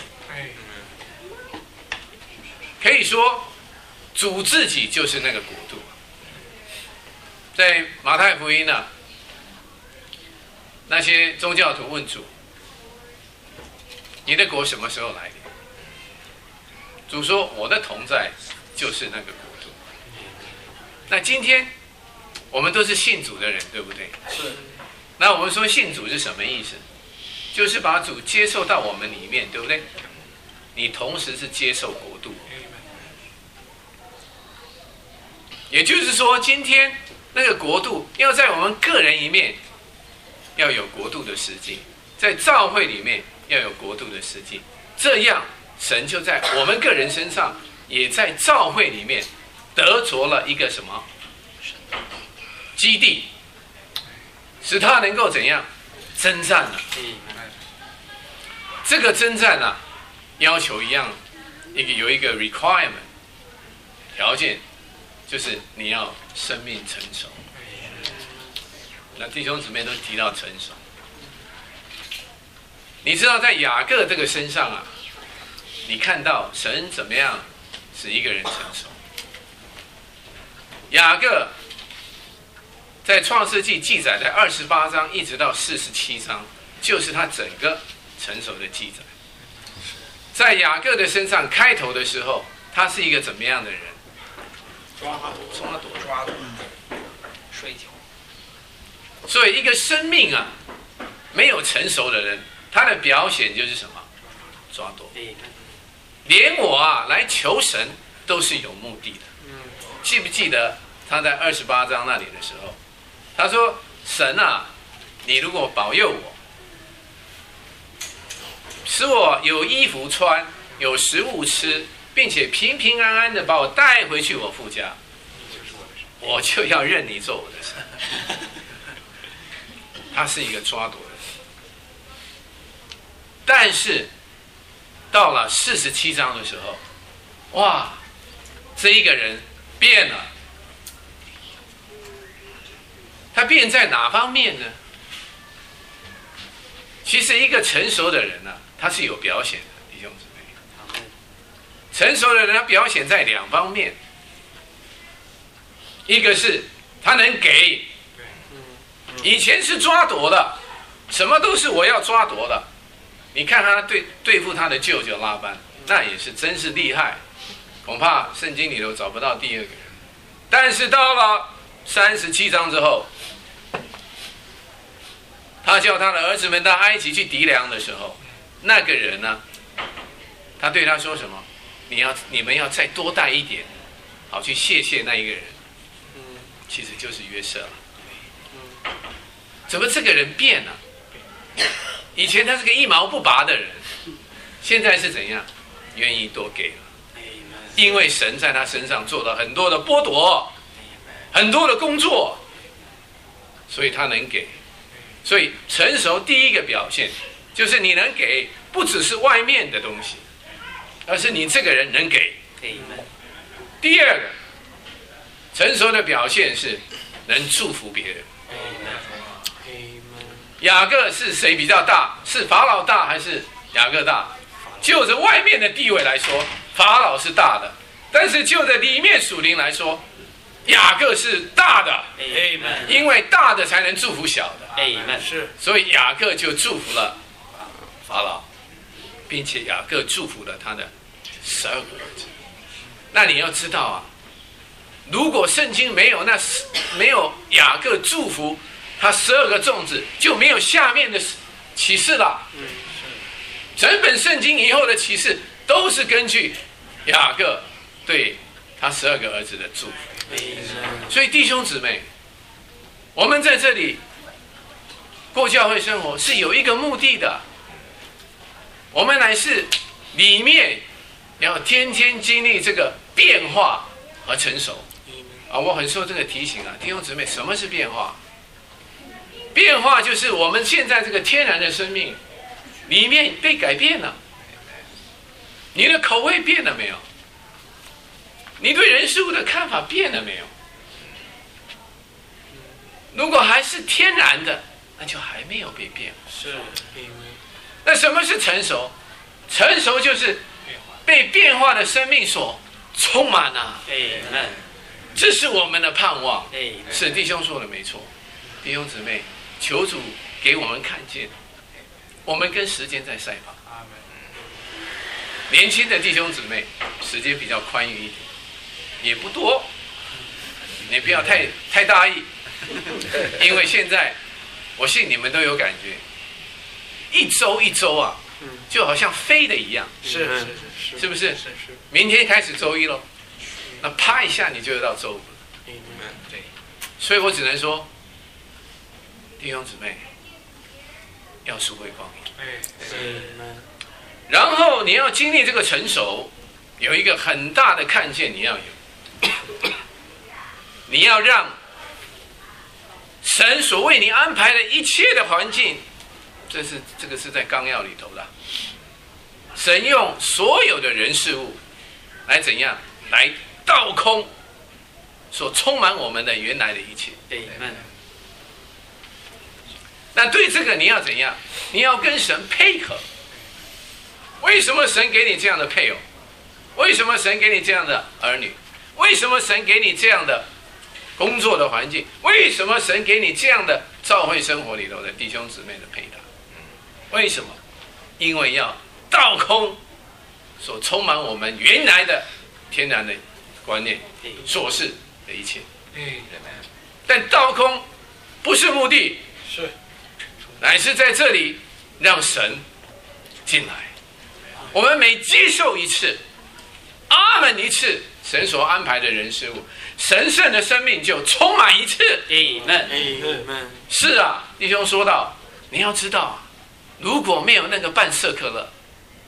可以说主自己就是那个国度。在马太福音呢、啊，那些宗教徒问主，你的国什么时候来临？主说，我的同在就是那个国度。那今天我们都是信主的人，对不对？ 是。 那我们说信主是什么意思？就是把主接受到我们里面，对不对？你同时是接受国度。也就是说，今天那个国度要在我们个人里面要有国度的实际，在教会里面要有国度的实际，这样神就在我们个人身上，也在教会里面得着了一个什么基地，使他能够怎样征战呢？这个征战啊，要求一样，一个有一个 requirement 条件。就是你要生命成熟，那弟兄姊妹都提到成熟。你知道在雅各这个身上啊，你看到神怎么样使一个人成熟？雅各在创世纪记载在二十八章一直到四十七章，就是他整个成熟的记载。在雅各的身上开头的时候，他是一个怎么样的人？ 抓躲，抓躲，抓躲，睡觉。 所以，一个生命啊，没有成熟的人，他的表现就是什么？抓躲。连我啊来求神都是有目的的。记不记得他在二十八章那里的时候，他说：“神啊，你如果保佑我，使我有衣服穿，有食物吃。”并且平平安安的把我带回去我父家，我就要认你做我的神。他是一个抓躲的人，但是到了四十七章的时候，哇，这一个人变了。他变在哪方面呢？其实一个成熟的人呢、啊，他是有表现的，弟兄姊妹。成熟的人他表现在两方面，一个是他能给，以前是抓夺的，什么都是我要抓夺的。你看他对对付他的舅舅拉班，那也是真是厉害，恐怕圣经里头找不到第二个人。但是到了三十七章之后，他叫他的儿子们到埃及去籴粮的时候，那个人呢，他对他说什么？你要你们要再多带一点，好去谢谢那一个人。其实就是约瑟了。怎么这个人变了？以前他是个一毛不拔的人，现在是怎样？愿意多给了，因为神在他身上做了很多的剥夺，很多的工作，所以他能给。所以成熟第一个表现就是你能给，不只是外面的东西，而是你这个人能给。第二个成熟的表现是能祝福别人。雅各是谁比较大？是法老大还是雅各大？就着外面的地位来说，法老是大的，但是就着里面属灵来说，雅各是大的。因为大的才能祝福小的。是，所以雅各就祝福了法老，并且雅各祝福了他的十二个儿子。那你要知道啊，如果圣经没有那没有雅各祝福他十二个粽子，就没有下面的启示了。整本圣经以后的启示都是根据雅各对他十二个儿子的祝福。所以弟兄姊妹，我们在这里过教会生活是有一个目的的，我们乃是里面要天天经历这个变化和成熟啊！我很受这个提醒啊，弟兄姊妹，什么是变化？变化就是我们现在这个天然的生命里面被改变了，你的口味变了没有？ 你对人事物的看法变了没有？如果还是天然的，那就还没有被变化。 是。 那什么是成熟？成熟就是被变化的生命所充满啊！这是我们的盼望。是弟兄说的没错，弟兄姊妹，求主给我们看见，我们跟时间在赛跑。年轻的弟兄姊妹，时间比较宽裕一点，也不多，你不要太太大意，因为现在我信你们都有感觉，一周一周啊，就好像飞的一样， 是是是，是不是？明天开始周一咯，那啪一下你就到周五了，对，所以我只能说，弟兄姊妹要赎回光阴。然后你要经历这个成熟，有一个很大的看见你要有，你要让神所为你安排的一切的环境，这是这个是在纲要里头的。神用所有的人事物来怎样来倒空所充满我们的原来的一切。那对这个你要怎样？你要跟神配合。为什么神给你这样的配偶？为什么神给你这样的儿女？为什么神给你这样的工作的环境？为什么神给你这样的教会生活里头的弟兄姊妹的配搭？为什么？因为要倒空所充满我们原来的天然的观念、琐事的一切。但倒空不是目的， 是乃是在这里让神进来。我们每接受一次阿门一次神所安排的人事物，神圣的生命就充满一次。是啊，弟兄说到，你要知道，如果没有那个半舍客勒，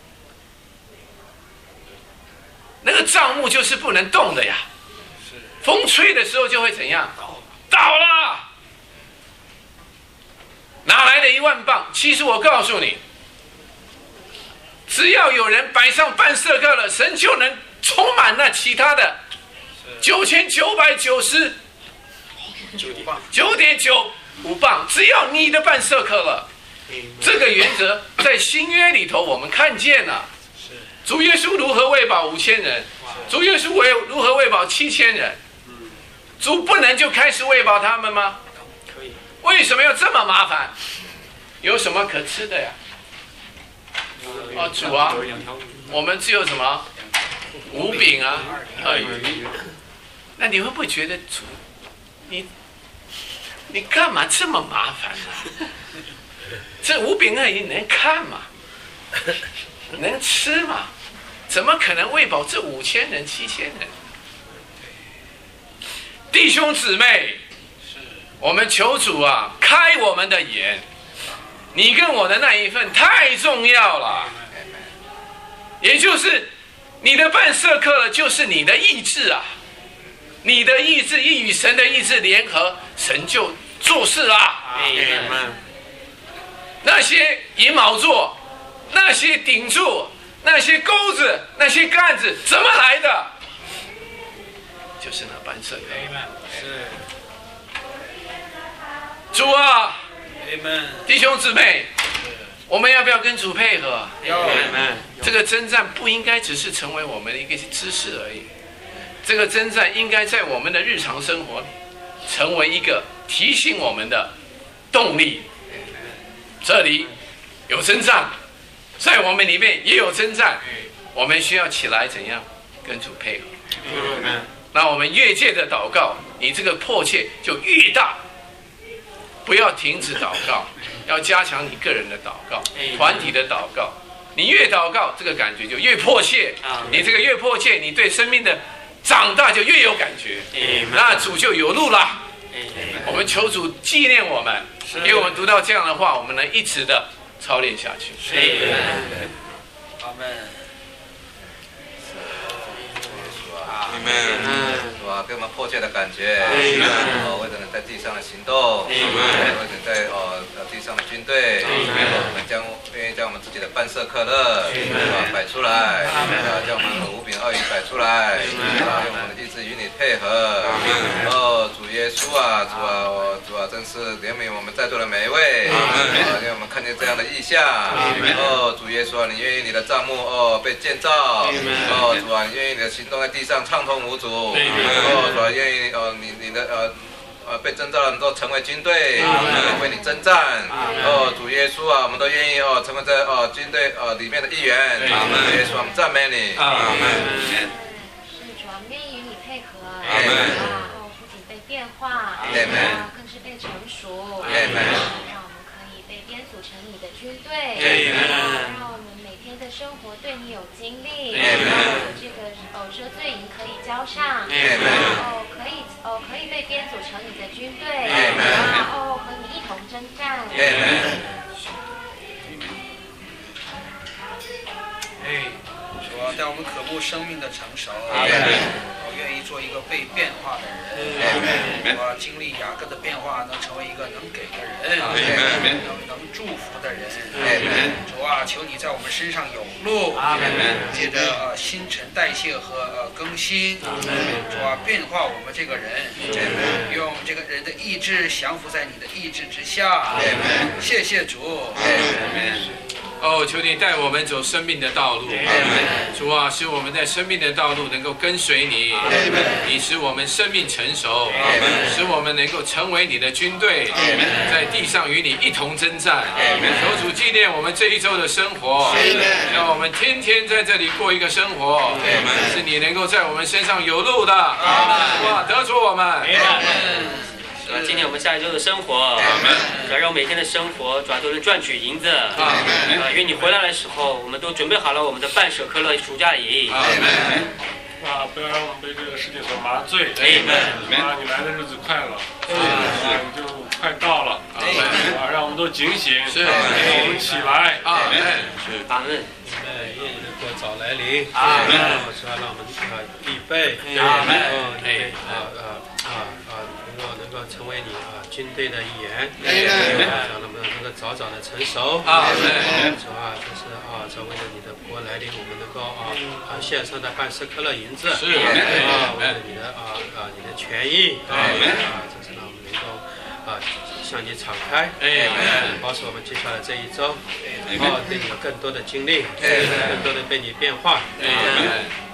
那个帐幕就是不能动的呀。风吹的时候就会怎样？倒了。哪来的一万磅？其实我告诉你，只要有人摆上半舍客勒，神就能充满那其他的九千九百九十九点九五磅，只要你的半舍客勒。这个原则在新约里头我们看见了。主耶稣如何喂饱五千人？主耶稣如何喂饱七千人？主不能就开始喂饱他们吗？可以。为什么要这么麻烦？有什么可吃的呀？哦，主啊，我们只有什么五饼啊，二鱼。那你会不会觉得主，你你干嘛这么麻烦呢？这五饼二鱼能看吗？能吃吗？怎么可能喂饱这五千人、七千人？弟兄姊妹，我们求主啊，开我们的眼。你跟我的那一份太重要了，也就是你的半舍客勒就是你的意志啊，你的意志一与神的意志联合，神就做事啦。那些银卯座，那些顶柱，那些钩子，那些杆子怎么来的？就是那半舍客勒。主啊，弟兄姊妹，我们要不要跟主配合？要。这个征战不应该只是成为我们的一个知识而已，这个征战应该在我们的日常生活里成为一个提醒我们的动力。这里有征战，在我们里面也有征战，我们需要起来怎样跟主配合？那我们越界的祷告，你这个迫切就越大。不要停止祷告，要加强你个人的祷告，团体的祷告。你越祷告，这个感觉就越迫切。你这个越迫切，你对生命的长大就越有感觉。那主就有路了。我们求主纪念我们，给我们读到这样的话，我们能一直的操练下去。 阿门。 阿门。 啊，给我们迫切的感觉，哦，为着你在地上的行动，为着你在哦地上的军队，我们将愿意将我们自己的半色克勒啊摆出来，啊，将我们的五饼二鱼摆出来，啊，用我们的意志与你配合，哦，主耶稣啊，主啊，哦，主啊，真是怜悯我们在座的每一位，啊，让我们看见这样的意象，哦，主耶稣啊，你愿意你的帐幕哦被建造，哦，主啊，你愿意你的行动在地上畅通无阻，哦，主啊，愿意哦你你的呃。呃，被征召了，能够成为军队，为你征战。哦，主耶稣啊，我们都愿意哦，成为这哦军队呃里面的一员。主耶稣，我们赞美你。阿门。 是主啊，愿意与你配合。阿门。哦，不仅被变化，啊，更是被成熟。阿门。让我们可以被编组成你的军队。让我们每天的生活对你有经历。这个哦赦罪营可以交上。哦，可以哦可以被编组成你的军队。然后和你一同征战。 哎，主啊，带我们渴慕生命的成熟。我愿意做一个被变化的人。我经历雅各的变化，能成为一个能给的人，能能祝福的人。主啊，求你在我们身上有路，借着呃新陈代谢和呃更新。主啊，变化我们这个人，用这个人的意志降服在你的意志之下。谢谢主。 哦，求你带我们走生命的道路，主啊，使我们在生命的道路能够跟随你，你使我们生命成熟，使我们能够成为你的军队，在地上与你一同征战。求主纪念我们这一周的生活，让我们天天在这里过一个生活，是你能够在我们身上有路的，哇，得着我们。 主啊，今天我们下一周的生活，主啊，让我每天的生活主啊都能赚取银子。啊，愿你回来的时候，我们都准备好了我们的半舍克勒暑假营。 啊，不要让我们被这个世界所麻醉。啊，你来的日子快了，啊，你就快到了。啊，让我们都警醒，让我们起来。 阿门。 阿门。 愿你的国早来临。阿门。是吧？让我们啊预备。 阿门。 哎，啊啊啊啊！能够能够成为你啊军队的一员。啊，让我们能够早早的成熟。 阿门。 主啊，这是啊，这为了你的国来临，我们能够啊啊献上的半斯克勒银子。是。啊，为了你的啊啊你的权益。啊，这是让我们能够啊向你敞开。哎，保持我们接下来这一周，哦，对你有更多的经历，更多的被你变化。哎。